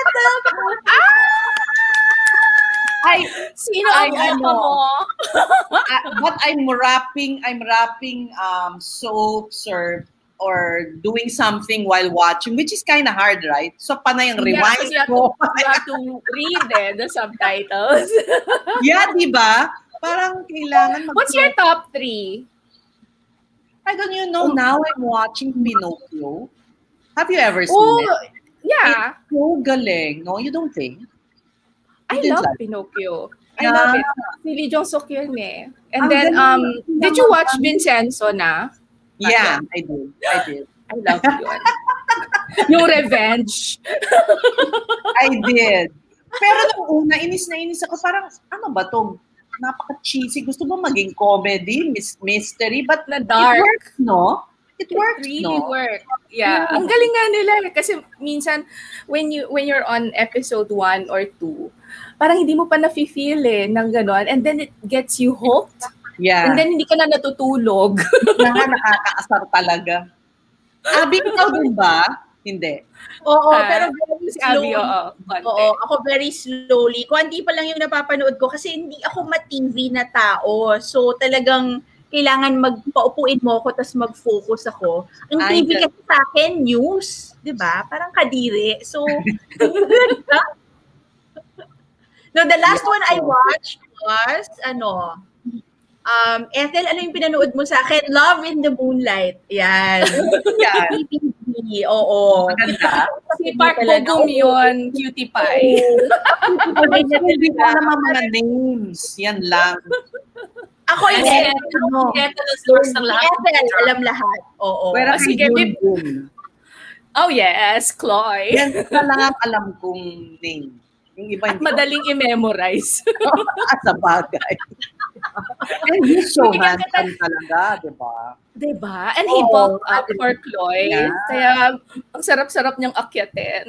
I, Sino I ang opa know. mo? I, but I'm wrapping, I'm wrapping um, soaps or or doing something while watching, which is kind of hard, right? So, panay ang Yeah, rewind because you have ko. to, you have to read eh, the subtitles. Yeah, di ba? Parang kailangan mag- What's your top three? I don't you know, now I'm watching Pinocchio. Have you ever seen Oh, it? yeah. It's so galing. No, you don't think? I It is love like- Pinocchio. I Yeah. love it. Si Lee Jong Suk yun eh. And Ang then, galing um, ng- did you watch Vincenzo na? Yeah, I did. I did. I love yun. Yung revenge. I did. Pero nung una, inis na inis ako. Parang, ano ba to? Napaka-cheesy. Gusto mo maging comedy, mis- mystery, but Na it dark. works, no? It works, really no? work. Yeah. Yeah. Ang galing nga nila eh. Kasi minsan, when you when you're on episode one or two, parang hindi mo pa nafe-feel eh ng gano'n. And then it gets you hooked. Yeah. And then hindi ka na natutulog. Kaya nakakaasar talaga. Abi, ikaw din ba? Hindi. Oo, Ha? pero very Si Abby, slowly. oo. konti. Oo, ako very slowly. Kundi pa lang yung napapanood ko kasi hindi ako ma-T V na tao. So talagang kailangan magpaupuin mo ako tapos mag-focus ako. Ang Ay, T V ka- kasi sa akin, news. 'Di ba? Parang kadiri. So, no, the last one I watched was, ano, um, Ethel, ano yung pinanood mo sa akin? Love in the Moonlight. Yan. Yan. P T V, oo. Maganda. Si Si Park Bogum yun, cutie pie. Hindi ko alam ang mga names. Yan lang. Ako Yes, hindi. yes. Ano? Ito na source ng Si lahat. Ethel, alam lahat. Oo. Pero Oh, sige, sige, bib- Oh yes, Chloe. yan na lang ang alam kong name. Yung iba At hindi madaling i-memorize. at sa bagay. And he's so Bigyan kita- handsome talaga, di ba? Diba? And he Oo. bulked up for Chloe. Yeah. Kaya, ang sarap-sarap niyang akyatin.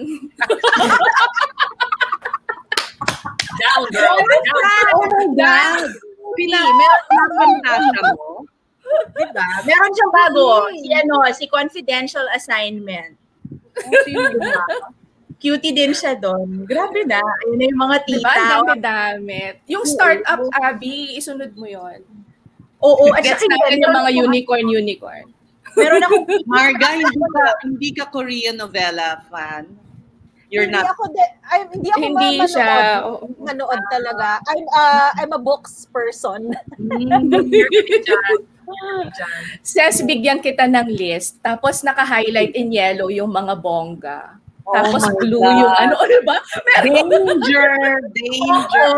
Down, girl. Down. Oh my God! Pina, meron Pinapantasya mo? diba? Meron siyang bago. Si ano, si Confidential Assignment. Oh, sino ba? Cutie din siya doon. Grabe na. Ayun na yung mga Diba? tita. Ang dami-damit. Yung startup, Abby, isunod mo yon. Oo, at Gets saka natin yung mga meron- unicorn-unicorn. Meron akong Marga, hindi ka, hindi ka Korean novela fan? You're hindi not. ako de- ay, hindi ako Hindi ma- siya. manood. Oo. Manood talaga. I'm uh, I'm a books person. Says, bigyan kita ng list. Tapos naka-highlight in yellow yung mga bongga. Oh Tapos my blue God. yung ano, ano ba? Meron. Danger! Danger!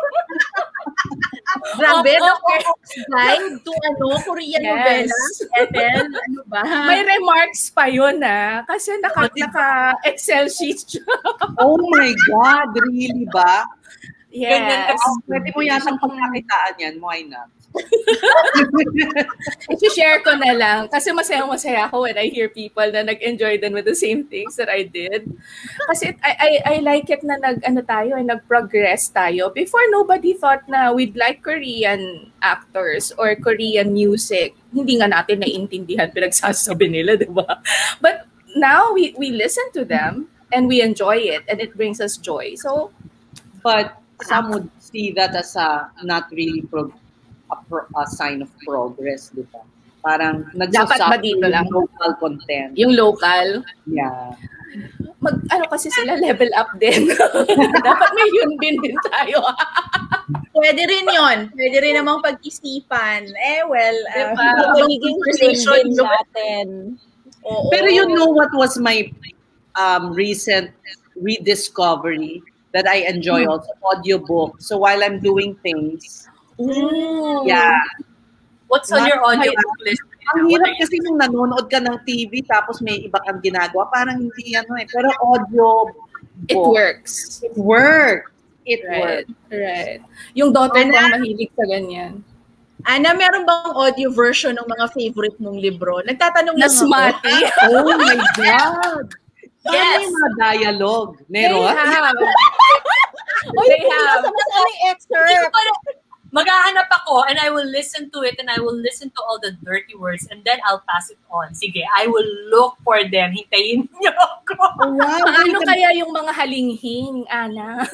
grabe, Oh, no? okay. Guide to ano, Korean Yes. novela. Ethel, ano ba? May remarks pa yun ah. Kasi naka, naka-Excel sheet siya. Oh my God! Really ba? Yes. Oh, pwede mo yatang pagkakitaan yan. Why not? I-share ko na lang. Kasi masaya-masaya ako when I hear people na nag-enjoy din with the same things that I did. Kasi I, I, I like it na nag, ano tayo, nag-progress tayo. Before, nobody thought na we'd like Korean actors or Korean music. Hindi nga natin naiintindihan pinagsasabi nila, di ba? But now, we, we listen to them and we enjoy it and it brings us joy. So, But some would see that as a not really pro- a, pro- a sign of progress, di ba? Parang Dapat ba dito lang? yung local content. yung local, Yeah. mag ano kasi sila level up din. Dapat may yun din din tayo. Pwede rin yon. Pwede rin namang pag-isipan. Eh, well, uh, Diba? Magiging conversation din natin. Oo. Pero you know what was my um, recent rediscovery that I enjoy also? Audiobook. So while I'm doing things, Ooh. yeah. What's on your audio list? Ang hirap kasi nung nanonood ka ng T V tapos may iba kang ginagawa, parang hindi ano eh. Pero audio It book, works. It works. It Right. works. Right. Yung daughter ko Ana? ang mahilig sa ganyan. Ana, meron bang audio version ng mga favorite mong libro? Nagtatanong Na lang ako. smarty. Oh my God! Paano Yes. yung mga dialogue? They Meron? have. Oy, They have. nasa mas may Hindi ko excerpt. pa- Maghahanap ako and I will listen to it and I will listen to all the dirty words and then I'll pass it on. Sige, I will look for them. Hintayin niyo ako. Oh, wow. Paano kaya yung mga halinghing, Ana?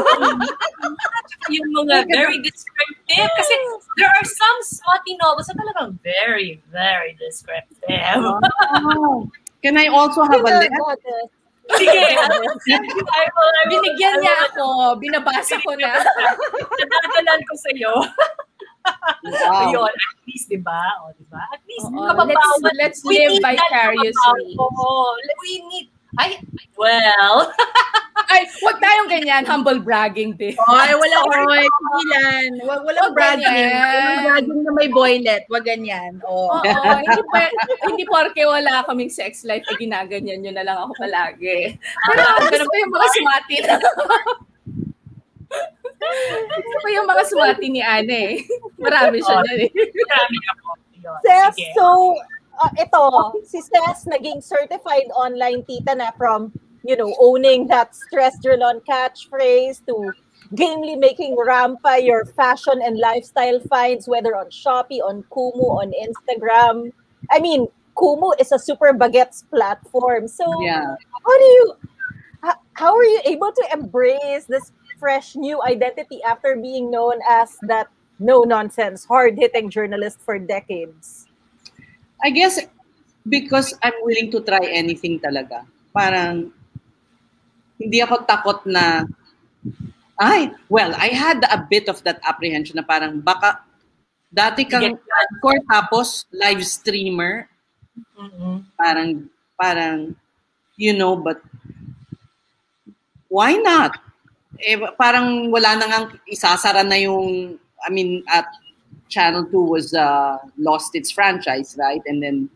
Yung mga very descriptive. Kasi there are some smutty novels na talagang very, very descriptive. Wow. Can I also have a list? Goddess. Sige. I will, I will, Binigyan I niya will- ako. Binabasa ko na. Nadadalan ko sa'yo. Wow. Yun, at least, di ba? O, di ba? At least, Oo. kababawan. Let's- let's We live need that vicariously. kababawan. Oo. We need, ay, well, Ay, huwag tayong ganyan. Humble bragging din. Ay, wala ko. Tigilan. Wag, walang Wag bragging. ganyan. Walang bragging na may boylet. Wag ganyan. Oh. Oo, hindi, pa, hindi porke wala kaming sex life, ay ginaganyan nyo na lang ako palagi. Pero gusto ko yung mga smati na. Gusto ko yung mga smati ni Ane eh. Marami siya na eh. marami ako. Yun, Ses, sige. so, uh, ito, si Ses naging certified online tita na from, you know, owning that stress drill-on catchphrase to gamely making rampa your fashion and lifestyle finds, whether on Shopee, on Kumu, on Instagram. I mean, Kumu is a super baguettes platform. So, Yeah. how do you, h- how are you able to embrace this fresh new identity after being known as that no-nonsense, hard-hitting journalist for decades? I guess because I'm willing to try anything talaga. Parang hindi ako takot na ay, well, I had a bit of that apprehension na parang baka dati kang hardcore tapos live streamer. Mhm. Parang parang you know, but why not? Eh, parang wala na ngang isasara na yung, I mean, at Channel two was uh, lost its franchise, right? And then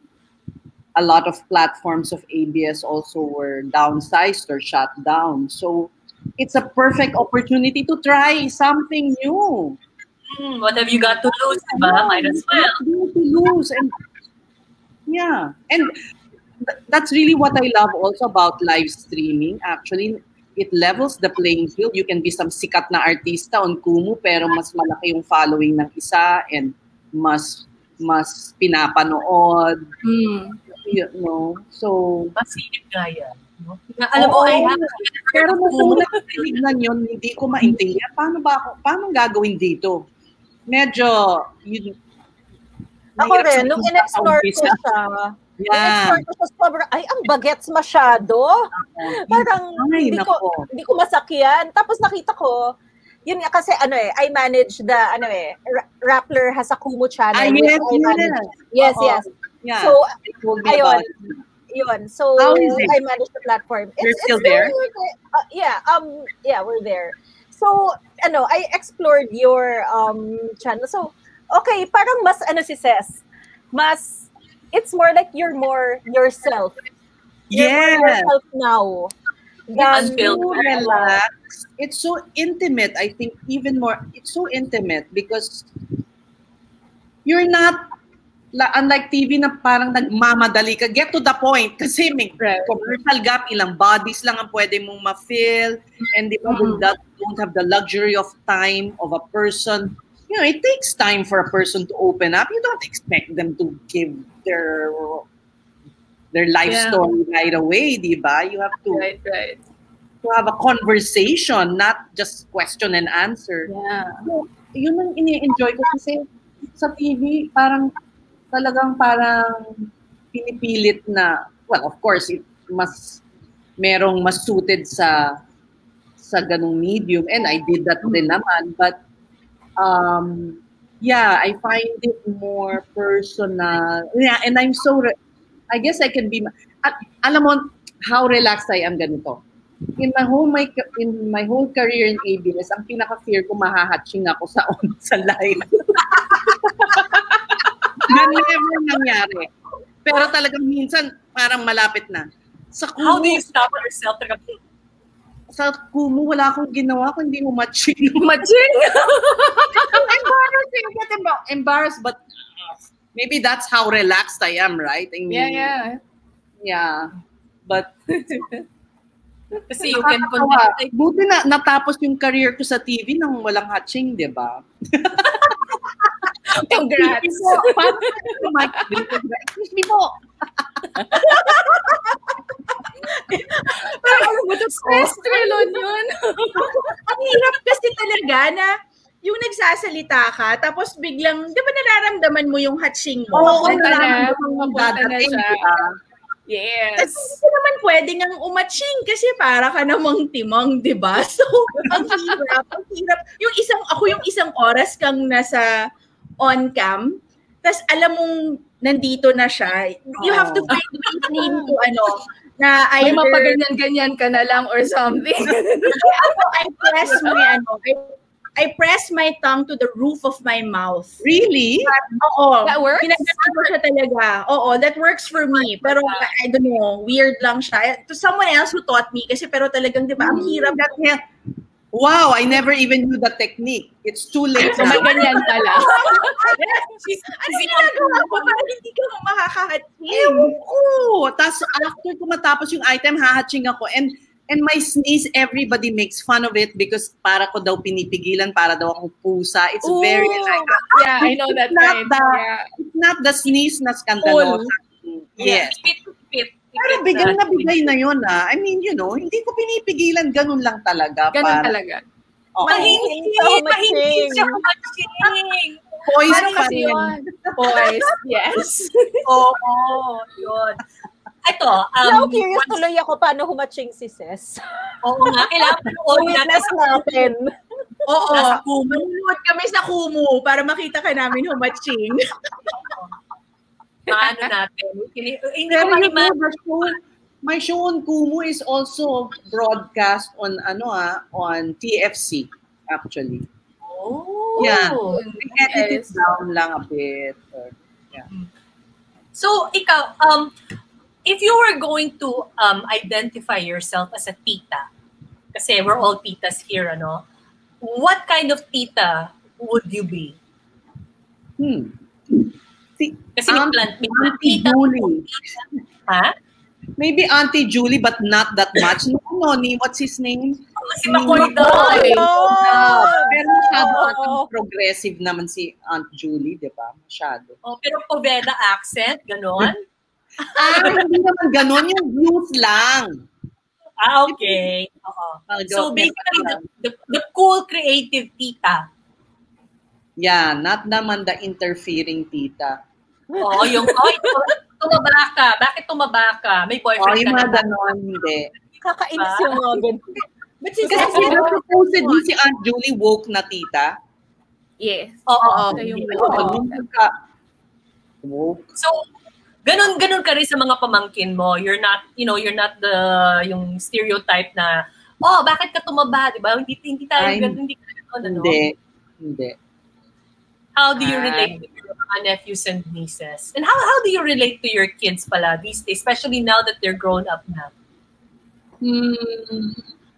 a lot of platforms of A B S also were downsized or shut down. So it's a perfect opportunity to try something new. Hmm, what have you got to lose, diba? Might as well. What to lose? And yeah, and th- that's really what I love also about live streaming. Actually, it levels the playing field. You can be some sikat na artista on Kumu, pero mas malaki yung following ng isa and mas mas pinapanood. Mm. You know, so Masilip nga yan. No? Na, alam mo, Oo, I have pero nung tinignan yun, hindi ko maintindihan. Paano ba ako, paano gagawin dito? Medyo, yun, Ako mahirap rin, sa nung umpisa. in-explore ko siya, Yeah. in-explore ko siya, sobrang, ay, ang bagets masyado. Parang, Ay, hindi ko, nako. hindi ko masakyan. Tapos nakita ko, yun nga kasi ano eh, I manage the, ano eh, Ra- Rappler has a Kumu channel. Ah, which yes, I manage. yes. Yes, Oo. yes. Yeah. So, They told me ayun. about it. Yun. So, How is it? I manage the platform. You're still very, there? uh, yeah, um, yeah, we're there. So, ano, I explored your um channel. So, okay, parang mas, ano si Ces, mas, it's more like you're more yourself. You're more Yes. yourself now. Than, Unfiltered. So relaxed. It's so intimate. I think even more, it's so intimate because you're not, la- unlike T V na parang nagmamadali ka, get to the point kasi may Right. commercial gap, ilang bodies lang ang pwede mong ma-fill, and di ba, Mhm. that don't have the luxury of time of a person. You know, it takes time for a person to open up. You don't expect them to give their their life Yeah. story right away, di ba? You have to, Right, right. to have a conversation, not just question and answer. Yeah. So, yun ang ini-enjoy ko kasi sa T V, parang talagang parang pinipilit na, well, of course, it mas merong mas suited sa sa ganung medium, and I did that din naman, but um yeah, I find it more personal. Yeah, and I'm so re- I guess I can be at, alam mo how relaxed I am ganito. In my whole my in my whole career in A B S, ang pinaka-fear ko mahahatching ako sa on sa live. Na never nangyari. Pero talagang minsan parang malapit na. Sa Kumu, How do you stop yourself? Talaga, sa Kumu wala akong ginawa kundi humatching. Matching! Embarrassed. I get embar- embarrassed, but uh, maybe that's how relaxed I am, right? I mean, Yeah, yeah. yeah. But kasi you can nakakatawa. connect. Buti na natapos yung career ko sa T V nang walang hatching, di ba? Congrats! Excuse me po. Pero alam mo, to, Stress trilon yun. ang hirap kasi talaga na yung nagsasalita ka, tapos biglang, di ba nararamdaman mo yung hatching mo? Oo, Papunta na. nararamdaman mo Papunta na dadating, siya. di ba? Yes. Kasi naman pwede ngang umatching kasi para ka namang timang, di ba? So, ang hirap, ang hirap. Yung isang, ako yung isang oras kang nasa on-cam, tas alam mong nandito na siya. You have to find ways din to ano, na Ay, either, mapaganyan-ganyan ka na lang or something. ako, I press my, ano, I, I press my tongue to the roof of my mouth. Really? Oo. That works? Ginagawa ko siya talaga. Oo, that works for me. Pero, I don't know, weird lang siya. To someone else who taught me, kasi pero talagang, di ba, ang hirap. That, yeah. Wow, I never even knew the technique. It's too late So, may now. ganyan pala. Ano ginagawa ko para hindi ka makakahatching? Ewan ko. Tapos after ko matapos yung item, hahatching ako. And and my sneeze, everybody makes fun of it because para ko daw pinipigilan, para daw akong pusa. It's Ooh. very like, Yeah, I know that It's not kind. the- Yeah. it's not the sneeze na skandalosa. Yes. Pipit, pipit. Pero bigay na bigay na yun ah. I mean, you know, hindi ko pinipigilan. Ganun lang talaga. Ganun para- talaga. Oo. Mahinig, Sa mahinig humaching. sa humaching. Poise Paano pa kasi rin. yun? Boys, yes. Oo, yun. Ito, um, Now, curious tuloy ako paano humaching si Ces. oo nga, kailangan panood natin. Witness natin. Oo. Nasa Kumu. Manunood kami sa Kumu para makita ka namin humatching. Paano natin? Hindi, hindi ko Pero you know, ma-imagine. the show, my show on Kumu is also broadcast on ano ah, on T F C actually. Oh. Yeah. We edit it down lang a bit. Or, yeah. So, ikaw, um, if you were going to um, identify yourself as a tita, kasi we're all titas here, ano? What kind of tita would you be? Hmm. See, Kasi may Aunt, plant, may Auntie tita. Julie. Ha? Maybe Auntie Julie, but not that much. No, no, ni, what's his name? Si Makoy daw. Uh, pero masyado oh. progressive naman si Aunt Julie, di ba? Masyado. Oh, pero Poveda accent, gano'n? Ah, hindi naman gano'n. Yung views lang. Ah, okay. Uh-huh. So basically, the, the, the cool, creative tita. Yeah, not naman the interfering tita. Oo, yung, oh, tumaba ka. Bakit tumaba ka? May boyfriend oh, yung ka mga na. gano'n, hindi. Kakainis yung mga ganun. But si Kasi supposedly si Aunt Julie woke na tita. Yes. Oo. So, yung woke. So, ganun, ganun ka rin sa mga pamangkin mo. You're not, you know, you're not the, yung stereotype na, oh, bakit ka tumaba, di ba? Hindi, hindi tayo ganun, hindi ka ganun, ano? Hindi. Hindi. How do you relate to your mga nephews and nieces? And how how do you relate to your kids pala these days, especially now that they're grown up na? Hmm.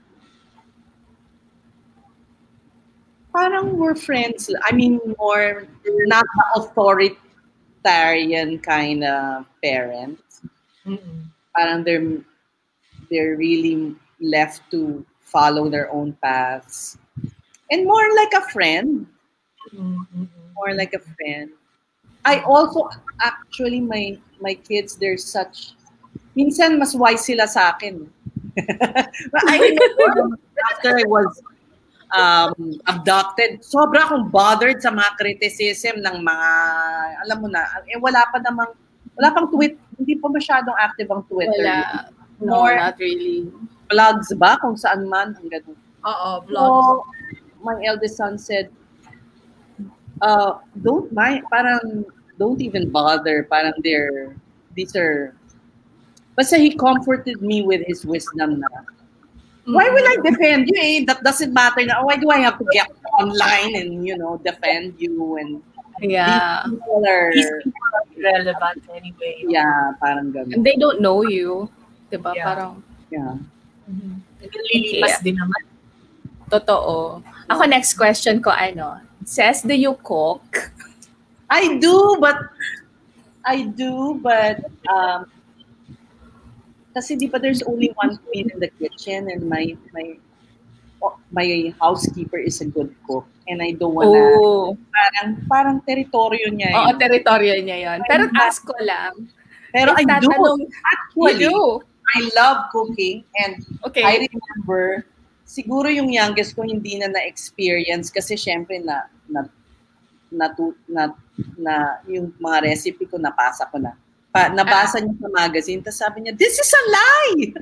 Parang we're friends. I mean, more not the authoritarian kind of parent. Mm-mm. Parang they're they're really left to follow their own paths, and more like a friend. Mm-mm. More like a friend. I also actually my my kids, they're such. Minsan mas wise sila sa akin. I remember after I was um, abducted, sobra akong bothered sa mga criticism ng mga, alam mo na, eh wala pa namang, wala pang tweet, hindi pa masyadong active ang Twitter. Wala. No, More not really. Vlogs ba? Kung saan man, ang ganun. Oo, vlogs. So, my eldest son said, uh, don't mind, parang, don't even bother, parang they're, these are, basta he comforted me with his wisdom na, why will I defend you? Eh? That doesn't matter. Na, why do I have to get online and, you know, defend you? And yeah, these people are, These people are relevant anyway. yeah, parang ganun. and they don't know you. Diba? Yeah. Parang, Yeah. Mm-hmm. Lilipas din naman. totoo. Ako, next question ko, ano, says, do you cook? I do, but, I do, but, um, kasi di ba there's only one queen in the kitchen and my my my housekeeper is a good cook and I don't wanna Oh. parang parang teritoryo niya Oo, yun. teritoryo niya yun. Pero ask ko lang. Pero I do. Actually, you do. I love cooking and Okay. I remember siguro yung youngest ko hindi na na-experience kasi syempre na na na, na, na yung mga recipe ko napasa ko na. Pa, nabasa niya sa magazine, tapos sabi niya, this is a lie!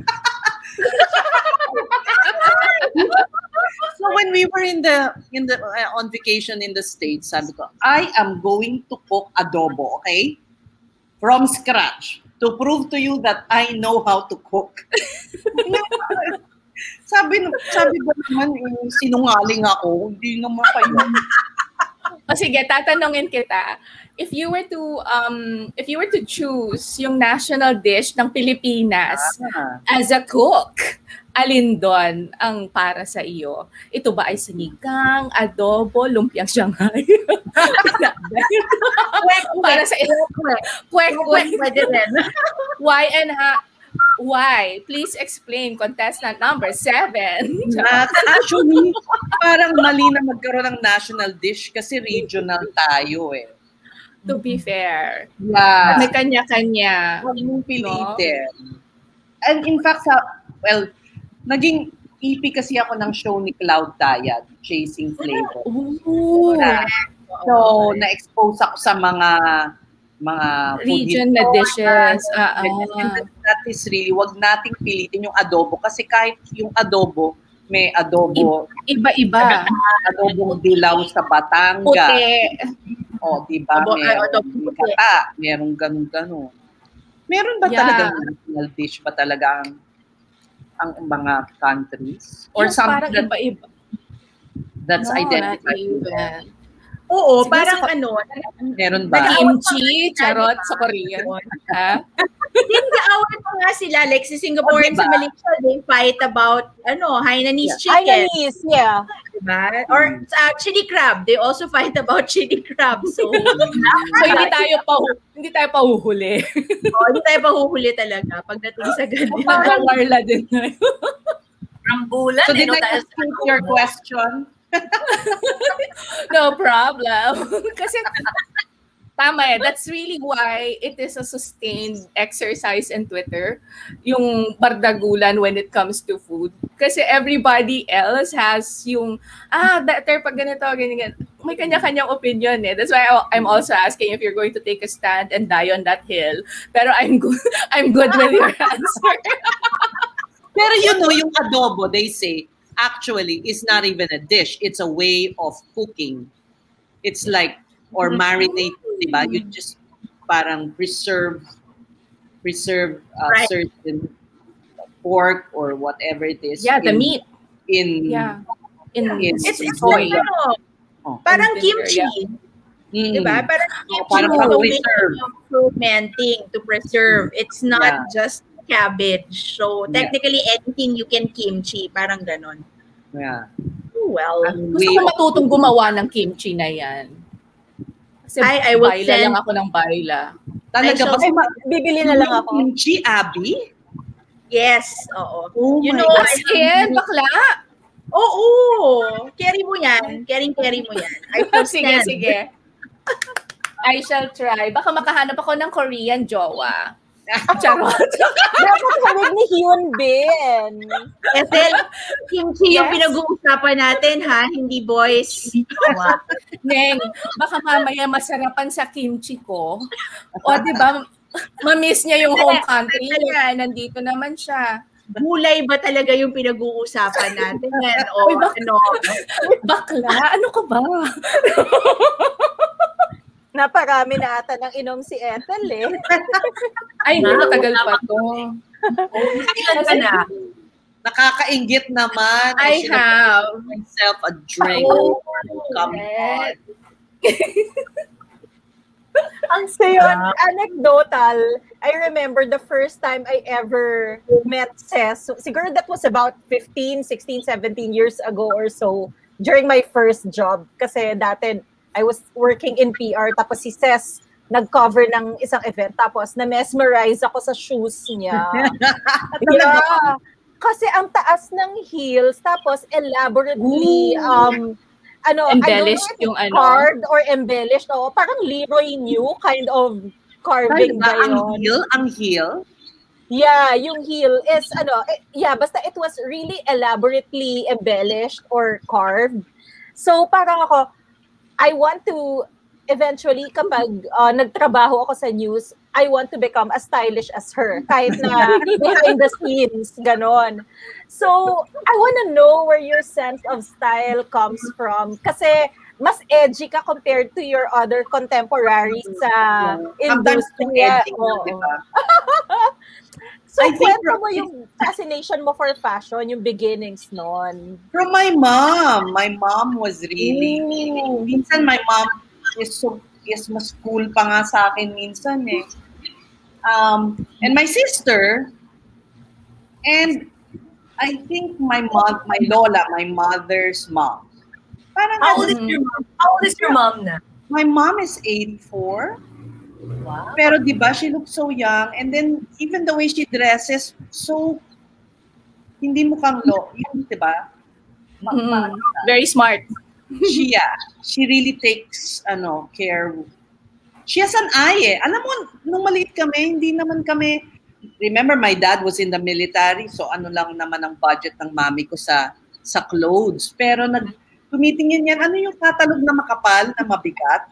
So when we were in the, in the uh, on vacation in the States, sabi ko, I am going to cook adobo, okay? From scratch, to prove to you that I know how to cook. sabi, sabi ba naman, eh, sinungaling ako, hindi naman kayo. O sige, tatanungin kita. If you were to um if you were to choose yung national dish ng Pilipinas Ah. as a cook, alin doon ang para sa iyo? Ito ba ay sinigang, adobo, lumpiang Shanghai? Para sa iyo. Kwek, kwek. Pwede rin. Why and ha? Why? Please explain. Contestant number seven. Uh, actually, parang mali na magkaroon ng national dish kasi regional tayo eh. To be fair. Yeah. May kanya-kanya. Huwag mong pilitin. And in fact, sa, well, naging E P kasi ako ng show ni Cloud Tayad, Chasing Flavor. Ooh. Na, so, na-expose ako sa mga mga Region na dishes. Uh, And that, that is really, wag nating pilitin yung adobo kasi kahit yung adobo, may adobo, iba-iba. adobong dilaw sa Batangas. Puti. O, di ba? Abo- ay, Merong adobo puti. kata, merong ganun-ganun. Meron ba Yeah. talaga national dish ba talaga ang, ang mga countries? Or Yes, something parang that, iba-iba. that's No, not identified? even. Oo, Sige, parang sa- ano, Meron ba? Kimchi, charot sa Korean. Ha? nag-aaway pa nga sila. Like si Singaporean Oh, diba? sa Malaysia, they fight about ano, Hainanese chicken. Hainanese, yeah. Diba? Or uh, chili crab. They also fight about chili crab. So, So hindi tayo pa hindi tayo pahuhuli. oh, hindi tayo pahuhuli talaga pagdating sa ganyan. Parang Marla din na yun. Rambulan, So eh, did no? I Dahil answer your question? No problem. Kasi tama eh. That's really why it is a sustained exercise in Twitter, yung bardagulan when it comes to food. Kasi everybody else has yung, ah, better pag ganito, ganyan, may kanya-kanyang opinion eh. That's why I'm also asking if you're going to take a stand and die on that hill. Pero I'm good, I'm good with your answer. Pero you know, yung adobo, they say, actually, is not even a dish. It's a way of cooking. It's like, or marinate, diba? You just parang preserve, preserve uh, Right. certain pork or whatever it is. Yeah, the in, meat. In, Yeah. In, in It's, it's soy. like ano, Oh. parang And vinegar, kimchi. Mm. Diba? Parang kimchi parang is a way pang-preserve. of fermenting to preserve. It's not Yeah. just cabbage. So, Yeah. technically, anything you can kimchi. Parang ganon. Yeah. Oh, well. Ang Gusto way ko of- matutong gumawa ng kimchi na yan. Kasi I- I will baila send- lang ako ng baila. Talaga ba? I Ay, ma- bibili na lang ako. Kimchi, Abby? Yes, oo. Oh You my know, God. As in, bakla. Oo. Carry mo yan. Carry-carry mo yan. I will Sige, stand. sige. I shall try. Baka makahanap ako ng Korean jowa. Charot. Dapat hawig ni Hyun Bin. Ethel, kimchi yung Yes. pinag-uusapan natin, ha? Hindi boys. Wow. Neng, baka mamaya masarapan sa kimchi ko. O, di ba, ma-miss niya yung home country niya. Nandito naman siya. Gulay ba talaga yung pinag-uusapan natin? O Uy, bak- ano? Bakla, ano ka ba? Naparami na ata ng inom si Ethel eh. Ay, hindi, matagal pa to. Ilan ka na? Nakakaingit naman. I should have. given myself a drink. Oh, Come on. Ang So yun, anecdotal, I remember the first time I ever met Ces. So, siguro that was about fifteen, sixteen, seventeen years ago or so during my first job. Kasi dati I was working in P R tapos si Ces nag-cover ng isang event tapos na-mesmerize ako sa shoes niya. Yeah. Kasi ang taas ng heels tapos elaborately um ano, Embellished I don't know if yung it's ano. carved or embellished. Oh, parang Leroy New kind of carving Diba, ba ang yun? heel, ang heel. Yeah, yung heel is ano, eh, yeah, basta it was really elaborately embellished or carved. So parang ako, I want to eventually kapag uh, nagtrabaho ako sa news, I want to become as stylish as her. Kahit na behind the scenes, ganon. So, I want to know where your sense of style comes from. Kasi mas edgy ka compared to your other contemporaries sa Sometimes too industriya. edgy, Oo. diba? So, I think kwento from- mo yung fascination mo for fashion, yung beginnings noon. From my mom. My mom was really, Ooh. minsan my mom is so, is mas cool pa nga sa akin minsan eh. Um, and my sister, and I think my mom, my lola, my mother's mom. Parang How old ano, is your mom? How old is your mom na? my mom is eighty-four. Wow. Pero di ba, she looks so young. And then, even the way she dresses, so, hindi mukhang lo. Yun, di ba? Ma- ma- Mm, very smart. She, yeah, she really takes, ano, care. She has an eye eh. Alam mo, nung maliit kami, hindi naman kami, remember, my dad was in the military, so ano lang naman ang budget ng mami ko sa sa clothes. Pero nag, tumitingin yan, ano yung katalog na makapal, na mabigat?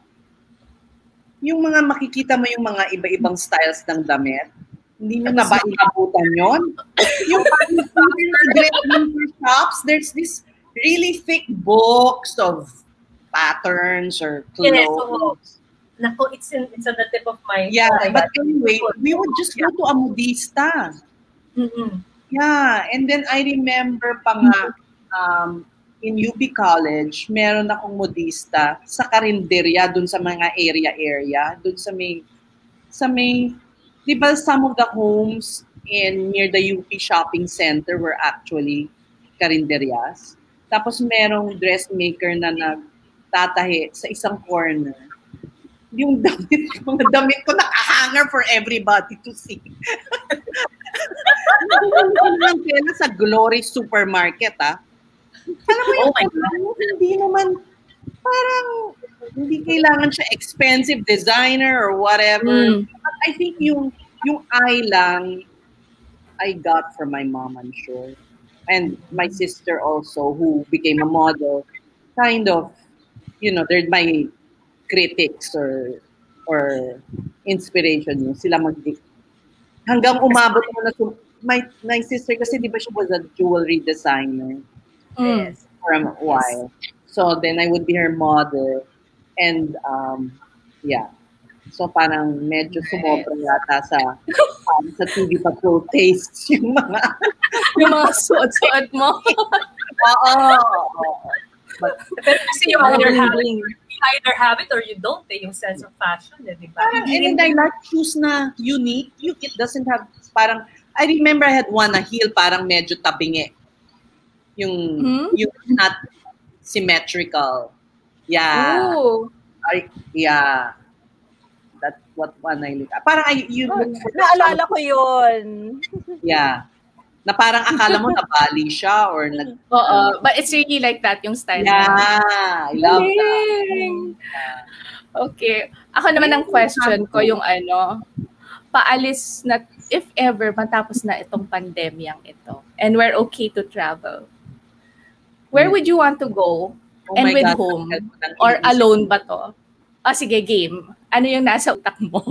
Yung mga makikita mo yung mga iba-ibang styles ng damit. Hindi nyo na ba inabutan yun? Yung great shops, there's this really thick books of patterns or Yes, clothes. Nako, it's in, it's on the tip of my Yeah, oh my but God. anyway, we would just go to a modista. Mm-mm. Yeah, and then I remember pa nga, um, in U P College, meron akong modista sa karinderya dun sa mga area-area, dun sa may, sa may, di ba some of the homes in near the U P shopping center were actually karinderyas. Tapos merong dressmaker na nagtatahi sa isang corner. Yung damit, mga damit ko nakahanger for everybody to see. Hindi sa Glory Supermarket, ah. Alam mo yung, Oh my God. hindi naman, parang, hindi kailangan siya expensive designer or whatever. Mm. But I think yung, yung eye lang, I got from my mom, I'm sure. And my sister also, who became a model, kind of, you know, they're my critics or or inspiration yun. Sila mag hanggang umabot ko na so, my my sister kasi di ba she was a jewelry designer Mm. for a while. So then I would be her model and um yeah. So parang medyo sumobra yata sa um, sa T V Patrol tastes yung mga Yung mga suot-suot mo. oo. oo. But Pero kasi you either have it, you either have it or you don't, eh, yung sense of fashion, eh, di ba? parang, and I like shoes na unique. You, it doesn't have, parang, I remember I had one na heel, parang medyo tabingi. Yung, Hmm? yung not symmetrical. Yeah. Ooh. I, yeah. That's what one I look. Parang I, you look for Naalala ko yun. yeah. Na parang akala mo nabali siya or nag, Oo. But it's really like that yung style yeah, niya. I love that. Galing. Okay. Ako naman ang question ko yung ano, paalis na, if ever, matapos na itong pandemyang ito, and we're okay to travel, where would you want to go? Oh And my with God, whom? ang help ng Or inisip. alone ba to? Ah, sige, game. Ano yung nasa utak mo?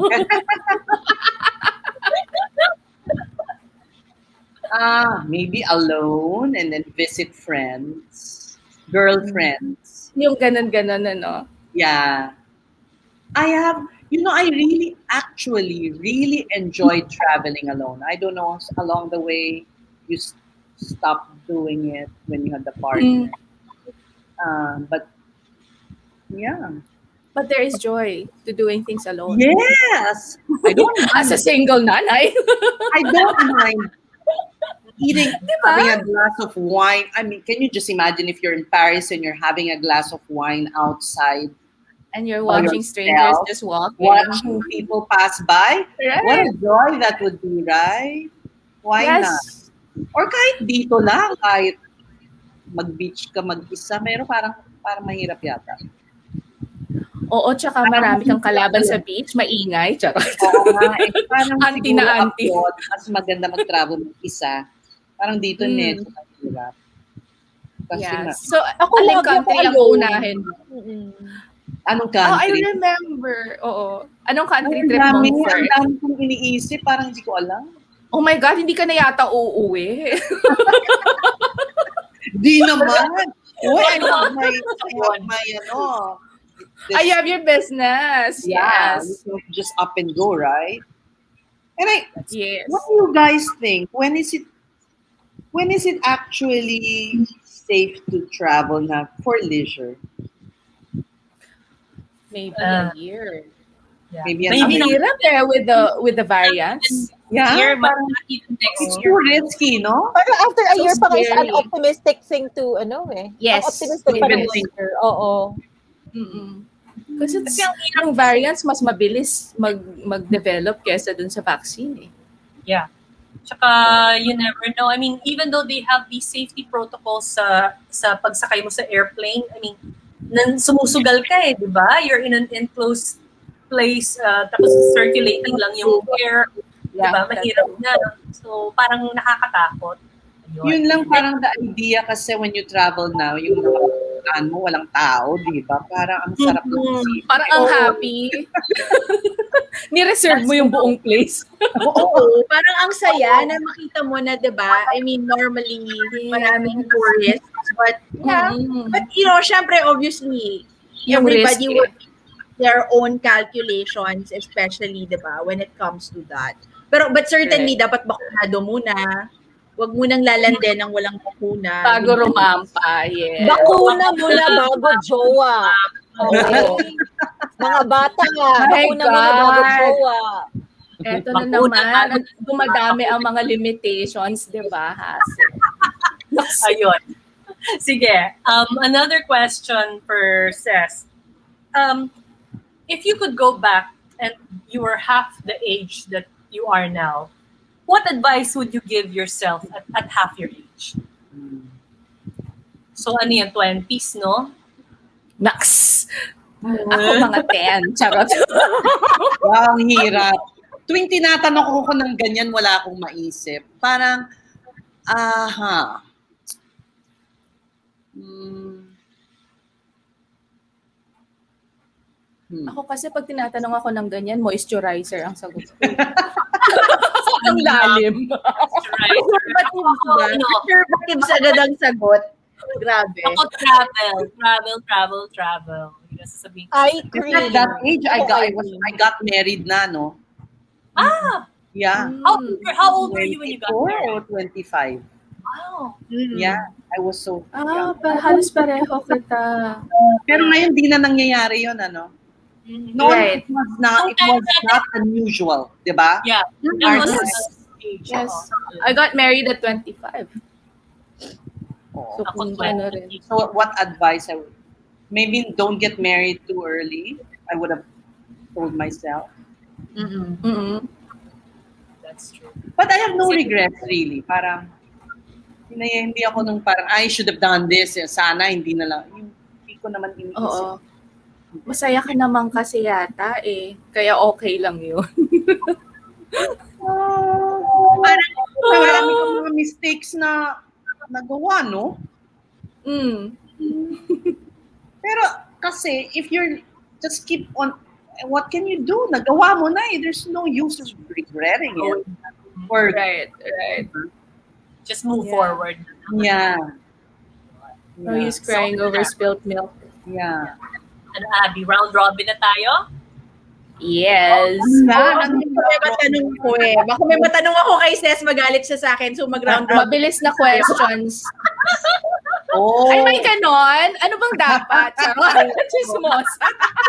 Ah, maybe alone and then visit friends, girlfriends. Yung ganun-ganun, ano? Yeah. I have, you know, I really, actually, really enjoyed traveling alone. I don't know, along the way, you s- stop doing it when you had the partner. Um, but, yeah. But there is joy to doing things alone. Yes! I don't As a single nanay. I don't mind eating, having a glass of wine. I mean, can you just imagine if you're in Paris and you're having a glass of wine outside, And you're By watching yourself, strangers just walking. watching people pass by? Right. What a joy that would be, right? Why not? Yes. Or kahit dito lang, kahit mag-beach ka mag-isa, meron parang, parang mahirap yata. Oo, tsaka marami kang kalaban sa beach, maingay. Charot. Oo nga, eh, parang Auntie siguro na auntie. abroad, mas maganda mag-travel mag-isa. Parang dito Mm. medyo mahirap. Kasi nga, Yes. So, Ako aling lagi ako country ang alone. unahin mo? Mm-mm. anong Oh, I country? remember. Oo. Anong country Ang trip mo dami, ang first? dami kong iniisip, parang hindi ko alam. Oh my God, hindi ka na yata uuwi. Di naman. Uy, I have my, I have my, ano, this- I have your business. yeah, Yes. you can just up and go, right? And I, Yes. what do you guys think? When is it, when is it actually safe to travel na for leisure? Maybe Uh, a year. Yeah. Maybe an Maybe Ang not hirap eh with the with the variants. Yeah, year, but parang not even next it's year. too risky, no? Parang after a So year pa kayo, scary. an optimistic thing to, ano eh. Yes. Ang optimistic pa Even ng leader. Oo. Mm-mm. Kasi it's, Kasi ang hirap yung variants mas mabilis mag mag-develop kesa dun sa vaccine eh. Yeah. Tsaka, you never know. I mean, even though they have these safety protocols sa sa pagsakay mo sa airplane, I mean, nan sumusugal ka eh, di ba? You're in an enclosed place, uh, tapos circulating lang yung air, di ba? Mahirap na. So, parang nakakatakot. Ayun. Yun lang parang the idea kasi when you travel now, yung mga mo, walang tao, di ba? Parang ang sarap ng Mhm. isip. Parang ang happy. Ni-reserve mo yung buong place. Oo, parang ang saya na makita mo na, di ba? I mean, normally, maraming tourists. But, yeah, Mm-mm. but you know, syempre, obviously, Yung everybody risk, would, their own calculations, especially, di ba, when it comes to that. Pero, but certainly, Right. dapat bakunado muna. Huwag munang lalande ng walang bakuna. Bago rumampa, yes. Bakuna muna bago jowa. Okay. Mga bata nga, My bakuna muna bago God. jowa. Eto na Bakuna naman, dumadami ang mga limitations, di ba, Hazel? Ayun. Sige. Um, another question for Ces. Um, if you could go back and you were half the age that you are now, what advice would you give yourself at, at half your age? So, ano yan, twenties, no? Naks! Ako mga ten, charot. Wow, ang hirap. Tuwing tinatanong ko ng ganyan, wala akong maisip. Parang, aha. Hmm. Hmm. Ako kasi pag tinatanong ako ng ganyan, moisturizer ang sagot ko. Ang lalim. Right. Conservatives ba? Ano? Conservatives agad ang sagot. Grabe. Ako, travel. Travel, travel, travel. Yung sasabihin ko. Eye At cream. that age, I got, I, was, I got married na, no? Ah! Yeah. How, how old were you when you got twenty-four married? or twenty-five. Wow. Yeah, I was so Ah, young. pa, halos pareho kita. Pero ngayon, di na nangyayari yun, ano? No, Right. it was not, it was not unusual, di ba? Yeah. Yes. That was the age. Yes. Oo. I got married at twenty-five. Oo. So, Ako, kung ano rin. So what advice I would, maybe don't get married too early. I would have told myself. Mm-mm. Mm-mm. That's true. But I have no regrets really. Parang hindi, hindi ako nung parang I should have done this. Sana hindi na lang. Hindi ko naman iniisip. Oo. Masaya ka naman kasi yata eh. Kaya okay lang yun. Parang marami kang mga mistakes na nagawa, no? Mm. Pero kasi if you're just keep on, what can you do? Nagawa mo na eh. There's no use of regretting it. Or Right, right. Just move Yeah. forward. yeah. No use crying over spilled milk. Yeah. Ano, Abby, round robin na tayo? Yes. Na, Baka may matanong ko eh. Baka may matanong ako kay Ces, magalit siya sa akin. So mag-round robin. Mabilis na questions. oh. Ay, may ganon? Ano bang dapat? Charot. Chismosa.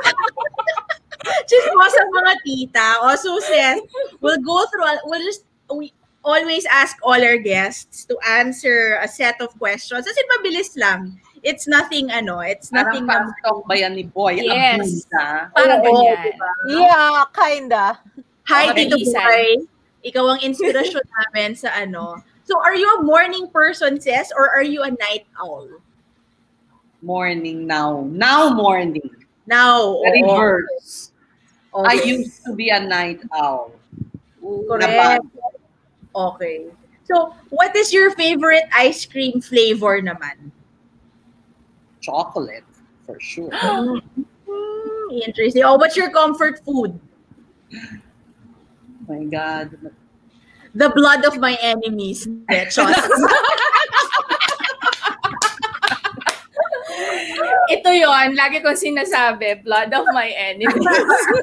Chismosa mga tita. O, so Ces, we'll go through, we'll just, we always ask all our guests to answer a set of questions. Kasi mabilis lang. It's nothing, ano, it's Parang nothing. pang-talk ba yan ni Boy? Yes. Abunda. Parang Oo, ganyan. diba? Yeah, kinda. Hi, Okay, Tito Isan. Boy. Ikaw ang inspirasyon namin sa ano. So, are you a morning person, Ces, or are you a night owl? Morning now. Now morning. Now, The oo. reverse. I Okay. used to be a night owl. Correct. Okay. So, what is your favorite ice cream flavor naman? Chocolate, for sure. Hmm, interesting. Oh, what's your comfort food? Oh my God. The blood of my enemies. Lechon. Ito yon, lagi kong sinasabi, blood of my enemies.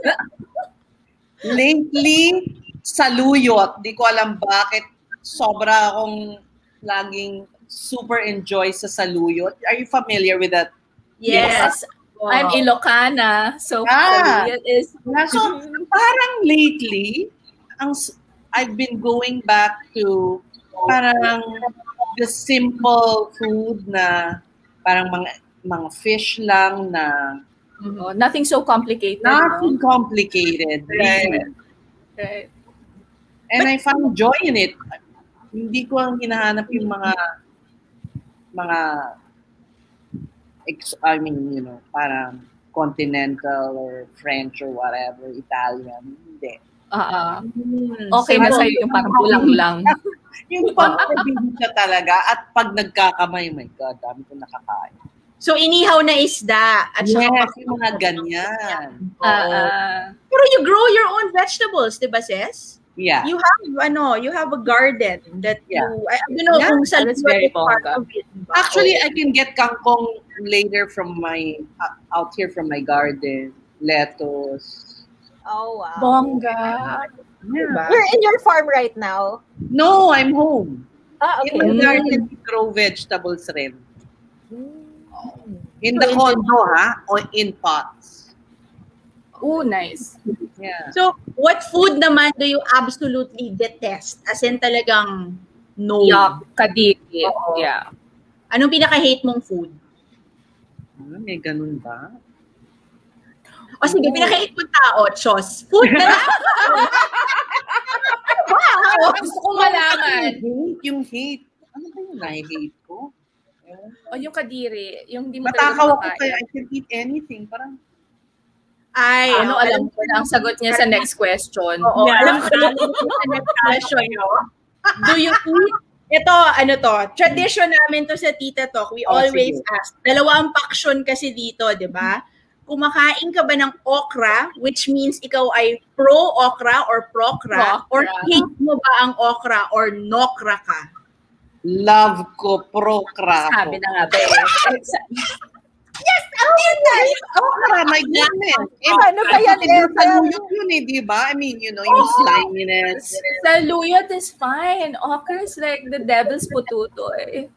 Lately, saluyot. Di ko alam bakit. Sobra akong laging super enjoy sa saluyot. Are you familiar with that? Yes. Wow. I'm Ilocana, so Ah. it is Yeah, so parang lately, ang s- I've been going back to parang the simple food na parang mga mga fish lang na oh, nothing so complicated. nothing No? complicated. Really. Right. And I found joy in it. Hindi ko ang hinahanap yung mga mga ex, I mean, you know, parang continental or French or whatever, Italian. Hindi. Ah, ah. Hmm, Okay na so, sa'yo yung parang kulang lang. Yung pang-probinsya talaga at pag nagkakamay, my God, dami ko nakakain. So, inihaw na isda. At saka Yes, pak- yung mga ganyan. Ah, ah. Pero you grow your own vegetables, di ba, Ces? Yeah. You have, ano, you have a garden that Yeah. you, I don't know Yeah, kung sa that's very part bongga. of it. Diba? Actually, I can get kangkong later from my, uh, out here from my garden. lettuce. Oh, wow. Bongga. Yeah. You're in your farm right now? No, I'm home. Ah, In okay. the garden, we grow vegetables rin. In the So, in condo, ha? Or in pots. Oh, nice. Yeah. So, what food naman do you absolutely detest? As in talagang no. Yuck. Kadiri. Oo. Yeah. Anong pinaka-hate mong food? Ah, may ganun ba? O sige, pinaka-hate mong tao, Chos. Food na lang. Wow! Gusto ko malaman. Hate, yung hate. Ano ba yung na-hate ko? O yung kadiri, yung di mo Matakaw ako makain. kaya I can eat anything. Parang, Ay, Ano, alam ko na ang sagot niya sa next question. Oo, Yeah. alam ko na sa next question. Do you eat? Ito, ano to, tradition namin to sa Tita Talk. We Oh, always sige. ask. Dalawa ang paksyon kasi dito, di ba? Kumakain ka ba ng okra, which means ikaw ay pro-okra or pro-kra, Pro-kra. or hate mo ba ang okra or nokra ka? love ko, pro-cra ko. Sabi na nga ba eh. Okra, my goodness. Eh, Ano ba yan, Ethel? Saluyot yun eh, di ba? I mean, you know, yung sliminess. Saluyot is fine. Okra is like the devil's pututo eh.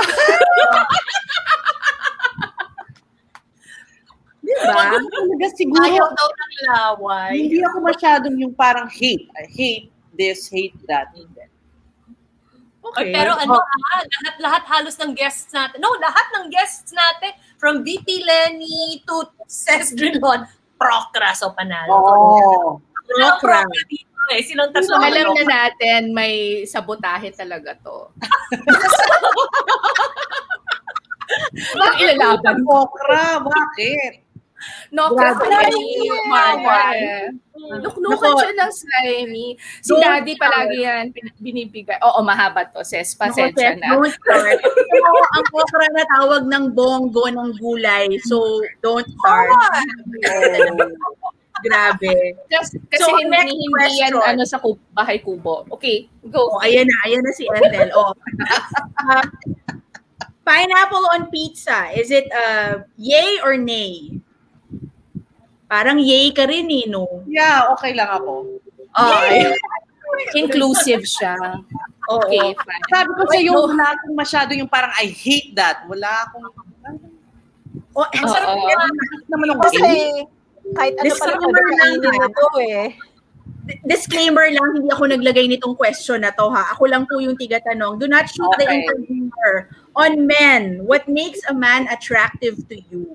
Di ba? Talaga siguro, Ayaw daw ng laway. hindi ako masyadong yung parang hate. I hate this, hate that. Okay. Pero ano ah, lahat-lahat halos ng guests natin. No, lahat ng guests natin from V P Lenny to Cez Drilon, pro-kra so panalo. Oo. Walang Pro-kra. pro-kra dito eh. Silang tatlo. So, alam na natin, may sabotahe talaga to. Bakit ilalaban mo? Okra, bakit? No, Grabe. slimy. Marwan. Nuknukan Nako. siya ng slimy. Si Don't Daddy palagi yan pin- binibigay. Oo, mahaba to. Ses, pasensya na. Don't start. So, ang okra na tawag ng bongo ng gulay. So, don't start. Oh. Grabe. Just, kasi So, hindi, next hindi yan question. ano, sa kub- bahay kubo. Okay, go. Oh, ayan na. Ayan na si Ethel. Oh. Uh, pineapple on pizza. Is it uh, yay or nay? Parang yay ka rin eh, no? Yeah, okay lang ako. Ay. Inclusive siya. Oo. Okay, fine. Sabi ko sa iyo, wala akong masyado yung parang I hate that. Wala akong... Oh, Ang sarap Oo. yan. naman ng Kasi kahit ano pa Disclaimer naman lang, kainin ha? ito eh. disclaimer lang, hindi ako naglagay nitong question na to ha. Ako lang po yung tiga-tanong. Do not shoot the Okay. interviewer. On men, what makes a man attractive to you?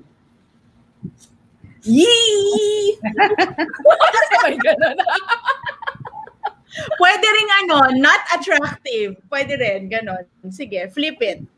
Yee! May ganun. Pwede rin ano, not attractive. Pwede rin, ganon. Sige, flip it.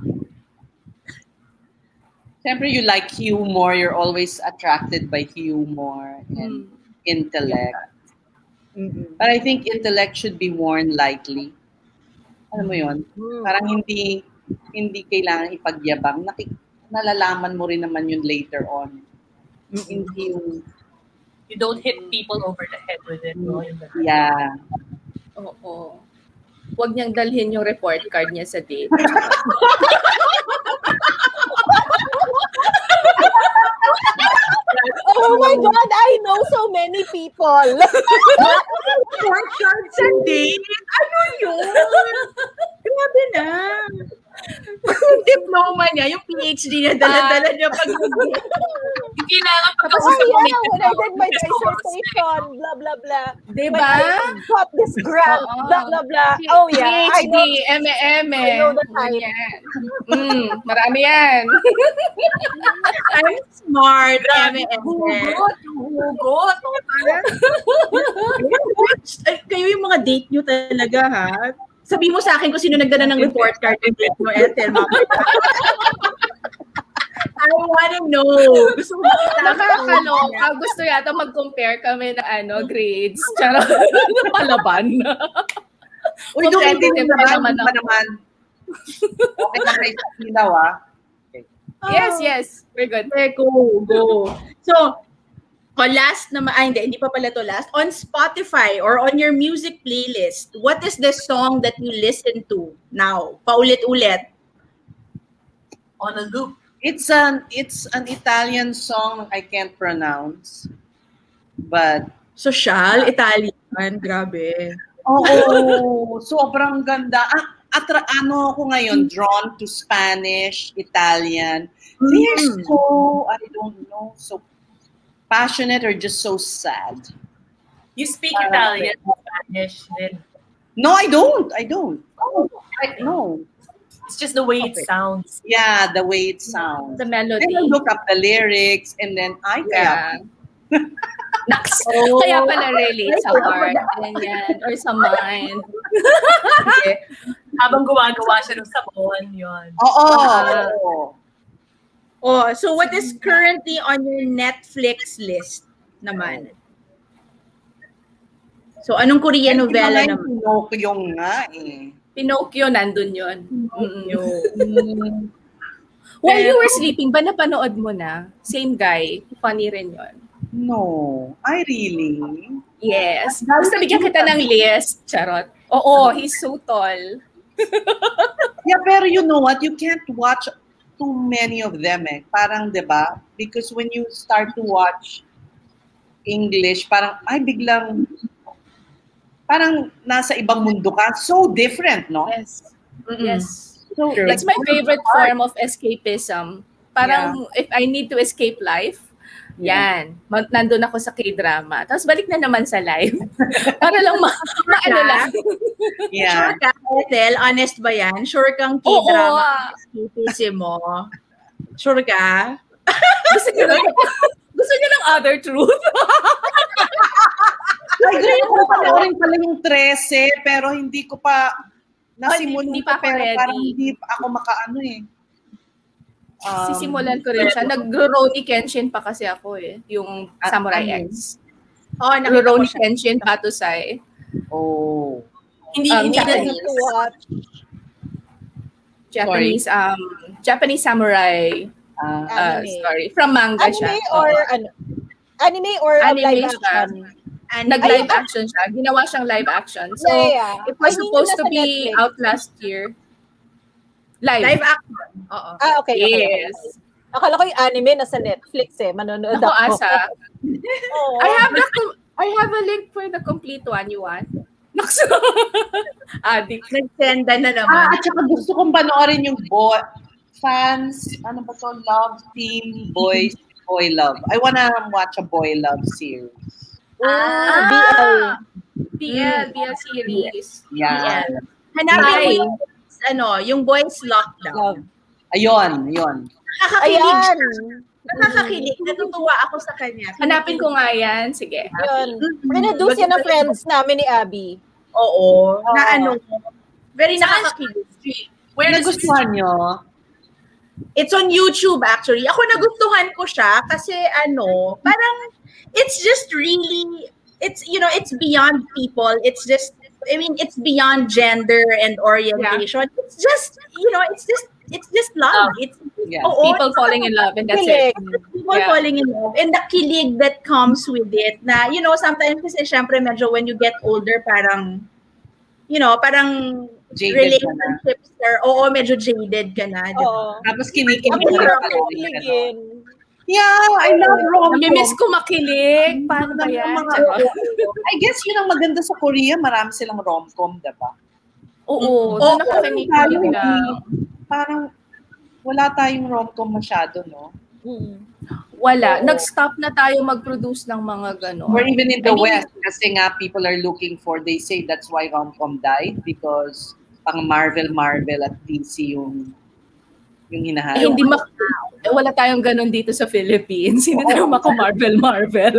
Siyempre, you like humor. You're always attracted by humor and intellect. Mm-mm. But I think intellect should be worn lightly. Alam mo yun? Parang hindi hindi kailangan ipagyabang. Naki, nalalaman mo rin naman yun later on. Hindi yung, You don't hit people over the head with it. No? Yung ganun. yeah. Oo. Huwag niyang dalhin yung report card niya sa date. Oh my God, I know so many people. Four cards a date? Ano yun? Grabe na. Yung diploma niya, yung P H D niya, dala-dala niya pag Hindi kailangan Oh pagkausap mo yeah, when I did my dissertation, blah, blah, blah. Diba? When I got this grant, Oo. blah, blah, blah. Oh yeah, I P H D, know. M E M E. I know the type. Yan. Mm, marami yan. I'm smart. M M. Hugot, hugot. Ay, kayo yung mga date nyo talaga, ha? Sabi mo sa akin kung sino nagdala ng report card yung date mo, Ethel. I wanna know. Gusto ko makita. Nakakaloka. Gusto yata mag-compare kami ng ano, grades. Charot. Palaban. Uy, doon din Competitive naman, pa naman naman, ako. naman. Okay lang kayo sa ilaw, ah. Yes, yes. We're good. Okay, go, go. So, o last naman, ay hindi, hindi pa pala to last. On Spotify or on your music playlist, what is the song that you listen to now? Paulit-ulit. On a loop. It's an it's an Italian song I can't pronounce. But Social, Italian, grabe. oo, sobrang ganda. Ah, atra, ano ako ngayon, drawn to Spanish, Italian. They're Mm. so, I don't know, so passionate or just so sad. You speak Parang- Italian, Spanish, then No, I don't. I don't. I, no. it's just the way it Okay. sounds. Yeah, the way it sounds. The Then melody. I look up the lyrics and then I Yeah. kaya Naks. Oh. Kaya pala relate sa heart, ganyan, or sa mind. Habang gumagawa siya ng sabon, yun. Oo. Ah. oo. Oh, so what is currently on your Netflix list naman? So, anong Korean novela Yung naman? Pinocchio nga eh. Pinocchio, nandun yun. Mm-mm. Yung... While you were sleeping, ba napanood mo na? Same guy. Funny rin yun. No. I really? Yes. Basta bigyan kita ng list. Charot. Oo, he's so tall. Yeah, pero you know what? You can't watch too many of them eh. Parang, di ba? Because when you start to watch English, parang, ay, biglang, parang nasa ibang mundo ka. So different, no? Yes. Mm-mm. Yes. So, That's my favorite form of escapism. Parang if I need to escape life, yan. Ma- Nandun ako sa K-drama. Tapos balik na naman sa live. Para lang ma- ma-ano lang. Yeah. Sure ka, Ethel? Honest ba yan? Sure kang Oo. K-drama escapism mo? Sure ka? Gusto niyo ng, gusto niyo ng other truth? Ay, gusto ko panoorin pala yung thirteen, pero hindi ko pa nasimulan hindi ko, pa ako pero ready. parang hindi pa ako makaano eh. Um, Sisimulan ko rin siya. Nag-Rurouni Kenshin pa kasi ako eh. Yung Ah, Samurai ano? X. Oh, nakita ko Rurouni siya. Kenshin Patusai. Oh. Hindi, Um, hindi I na have to watch. Japanese um Japanese samurai Ah, uh, Anime. story. From manga siya. Anime or ano? Anime or um, Anime live siya. action? And Nag-live Ay, action siya. Ginawa siyang live action. So, Yeah, yeah. it was I mean, supposed yung to nasa be Netflix. out last year. Live. live action. Oo. Ah, okay. okay, okay. Yes. Akala ko yung anime nasa Netflix eh. Manonood Ako, ako. Asa. Oo. I have the com- I have a link for the complete one. You want? Nakso. Adik. Nagsenda na ah, naman. at saka gusto kong panoorin yung boy, fans, ano ba to, love team, boys, boy love. I wanna watch a boy love series. Ah, B L. B L, B L series. Yeah. Hanapin mo Hi. yung, ano, yung Boys Lockdown. Love. Ayun, ayun. Nakakakilig Ayan. siya. Nakakakilig. Natutuwa ako sa kanya. Hanapin ko nga yan. Sige. Yun. Produce yan ng friends namin ni Abby. Oo. Na Oo. ano, very Saan nakakakilig. Where does it Nagustuhan nyo? It's on YouTube actually. Ako nagustuhan ko siya kasi ano, parang it's just really, it's, you know, it's beyond people. It's just, I mean, it's beyond gender and orientation. It's just, you know, it's just, it's just love. It's, Yeah. oo, People falling in love and that's it. people Yeah. falling in love. And the kilig that comes with it na, you know, sometimes kasi syempre medyo when you get older, parang, you know, parang Jaded ka na. relationships are, oo, medyo jaded ka na. diba? Oo. Tapos kinikilig Ang ka hirap na pala. kiligin. Yeah, I love rom-com. Namimiss ko makilig. Paano ba yan? Mga- Charot. I guess yun ang maganda sa Korea, marami silang rom-com, diba? Oo. Oo, Doon nakakanig tayo, ko lang. Parang wala tayong rom-com masyado, no? Mm. Wala. Oo. Nag-stop na tayo mag-produce ng mga gano'n. Or even in the I mean- West, kasi nga people are looking for, they say that's why rom-com died because pang Marvel, Marvel at D C yung yung Eh, hinahanap. hindi mak- eh, wala tayong ganun dito sa Philippines. Hindi tayo maka-Marvel, Marvel.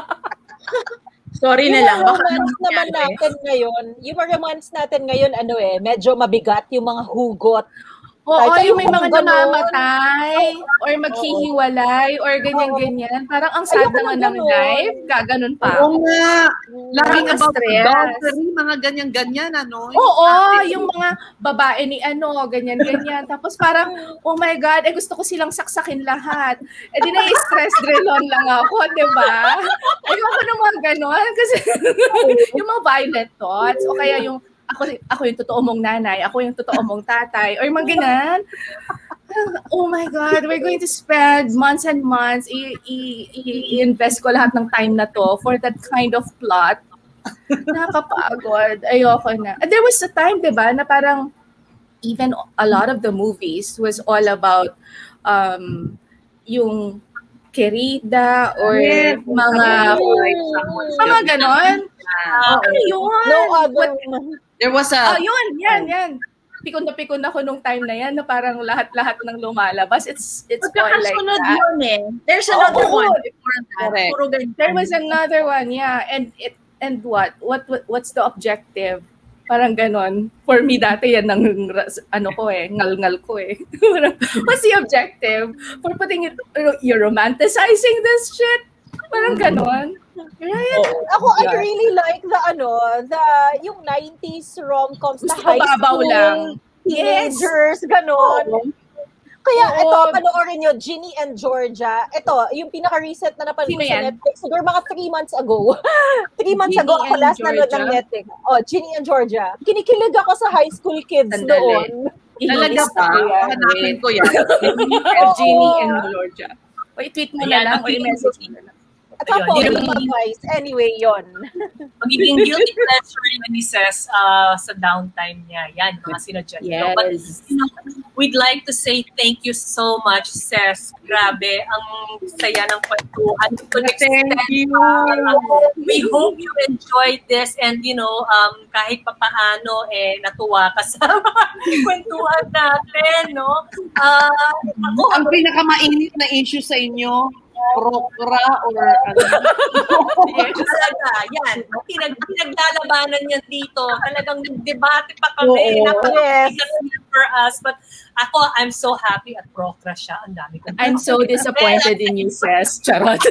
Sorry na Yung lang. mga Baka romance naman natin ngayon, yung mga romance natin ngayon, ano eh, medyo mabigat yung mga hugot. Oo, Kahit yung may ayoko mga ng ganun. namamatay or maghihiwalay or ganyan-ganyan. Parang ang sad Ayoko naman ng ng ganun. life. Gaganon pa. Oo nga. Laging Nakaka-stress. about adultery, mga ganyan-ganyan, ano? Oo, yung mga babae ni ano, ganyan-ganyan. Tapos parang, oh my God, eh gusto ko silang saksakin lahat. Eh di na-stress drillon lang ako, di ba? Ayoko ng mga ganon. Kasi yung mga violent thoughts, o kaya yung ako ako yung totoo mong nanay, ako yung totoo mong tatay, or mga ganyan. oh my God, we're going to spend months and months, i- i- i- i-invest ko lahat ng time na to for that kind of plot. Nakakapagod. Ayoko na. And there was a time, di ba, na parang even a lot of the movies was all about um, yung kerida or Yes. mga mga ganon. Ah, Ano yun? No other. there was Oh, a yun, yan, yan. Pikon na pikon ako nung time na yan na parang lahat-lahat ng lumalabas. It's it's all like Magkakasunod that. yun eh. There's another Oo. one before that. Correct. Puro ganyan. There was another one, yeah. And it and what? What what what's the objective? Parang ganon. For me dati yan ng ras- ano ko eh, ngal-ngal ko eh. Parang, what's the objective? For putting it, you're romanticizing this shit? Parang ganon. Right? Ako, I really like the ano, the yung nineties rom-coms na Gusto ko high babaw school, lang. Yes. teenagers, ganon. Kaya Oo. ito, panoorin nyo, Ginny and Georgia. Ito, yung pinaka-recent na napanood Sino ko sa yan? Netflix. Siguro mga three months ago. three months Ginny ago ako and last nanood ng Georgia? Netflix. Oh, Ginny and Georgia. Kinikilig ako sa high school kids Sandali. noon. talaga Ililista pa. ko yan. Hanapin ko yan. Genie Oo. and Georgia. O i-tweet mo na Ayan, lang o magiging i-message mo na lang. At saka Ayun, follow yun. advice. Anyway, yon. Magiging guilty pleasure yun ni Ses uh, sa downtime niya. Yan, mga sinadya niyo. But, Yes. you know, we'd like to say thank you so much, Ses. Grabe, ang saya ng kwentuhan. To an extent, Thank you. uh, we hope you enjoyed this and, you know, um, kahit papaano, eh, natuwa ka sa mga kwentuhan natin, no? Uh, ako, Ang pinakamainit na issue sa inyo, prokra or ano? talaga, yan. Pinag, pinaglalabanan yan dito. Talagang nagdebate pa kami. Oo. Napaka-difficult for us. But ako, I'm so happy at Procra siya. Ang dami ko. I'm so disappointed in you, Ses. Charot.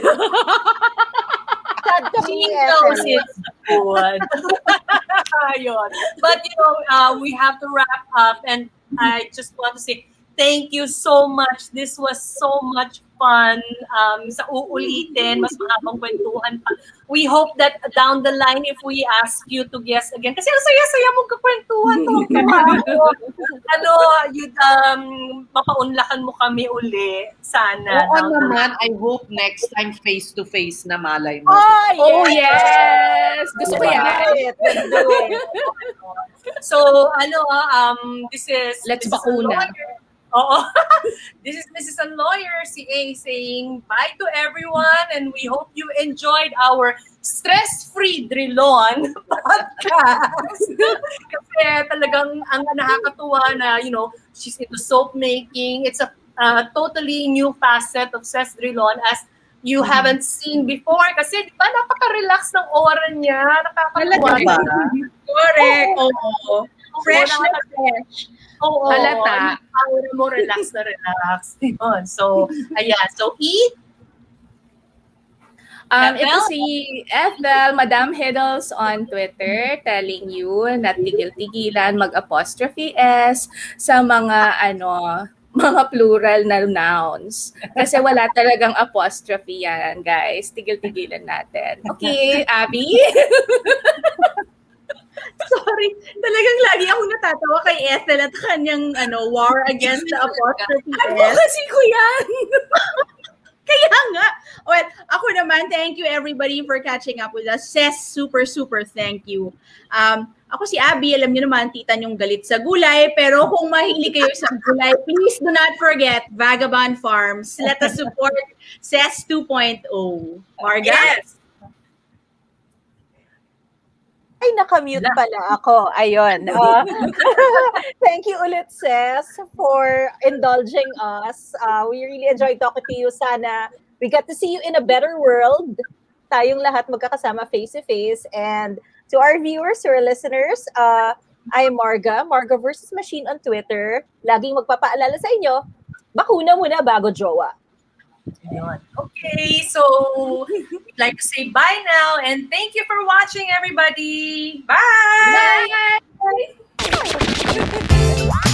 Sad kami She ni knows Ethel. it's good. Ayun. But, you know, uh, we have to wrap up. And I just want to say, thank you so much. This was so much fun. Um, sa uulitin, mas mahabang kwentuhan pa. We hope that down the line, if we ask you to guest again, kasi ang saya-saya mong kakwentuhan. Tuwang-tuwa ako. Ano, you'd, um, mapaunlakan mo kami uli. Sana. Oo down the naman, line. I hope next time face-to-face na malay mo. Oh, yes! Oh, yes! Gusto ko yan. Let's do it. So, ano, ah, um, this is... Let's this is a bakuna. lawyer. Oo. This is Missus a Lawyer, si A, saying bye to everyone and we hope you enjoyed our stress-free Drilon podcast. Kasi talagang ang nakakatuwa na, you know, she's into soap making. It's a uh, totally new facet of Ses Drilon as you haven't seen before. Kasi di ba, napaka-relax ng aura niya. Nakakatuwa. Talaga ba? Correct. Oo. Fresh na Wala- fresh. Oo. Halata. Yung aura mo, relax na relax. Yun. So, ayan. So, E, Um, ito Ethel? si Ethel, Madam Hiddles on Twitter, telling you na tigil-tigilan mag-apostrophe S sa mga ano mga plural na nouns. Kasi wala talagang apostrophe yan, guys. Tigil-tigilan natin. Okay, Abby? Sorry. Talagang lagi ako natatawa kay Ethel at kanyang ano, war against the apostrophe S. Advocacy ko yan! Kaya nga. Well, ako naman, thank you everybody for catching up with us. Ses, super, super thank you. Um, ako si Abby, alam niyo naman, tita niyong galit sa gulay. Pero kung mahilig kayo sa gulay, please do not forget Vagabond Farms. Let us support Ses two point oh. Marga? yes. Ay, nakamute pala ako. Ayun. Uh, thank you ulit, Ses, for indulging us. Uh, we really enjoyed talking to you. Sana we got to see you in a better world. Tayong lahat magkakasama face-to-face. And to our viewers, to our listeners, uh, I'm Marga, Marga versus Machine on Twitter. Laging magpapaalala sa inyo, bakuna muna bago jowa. Yun. Okay, so we'd like to say bye now and thank you for watching, everybody. Bye! Bye!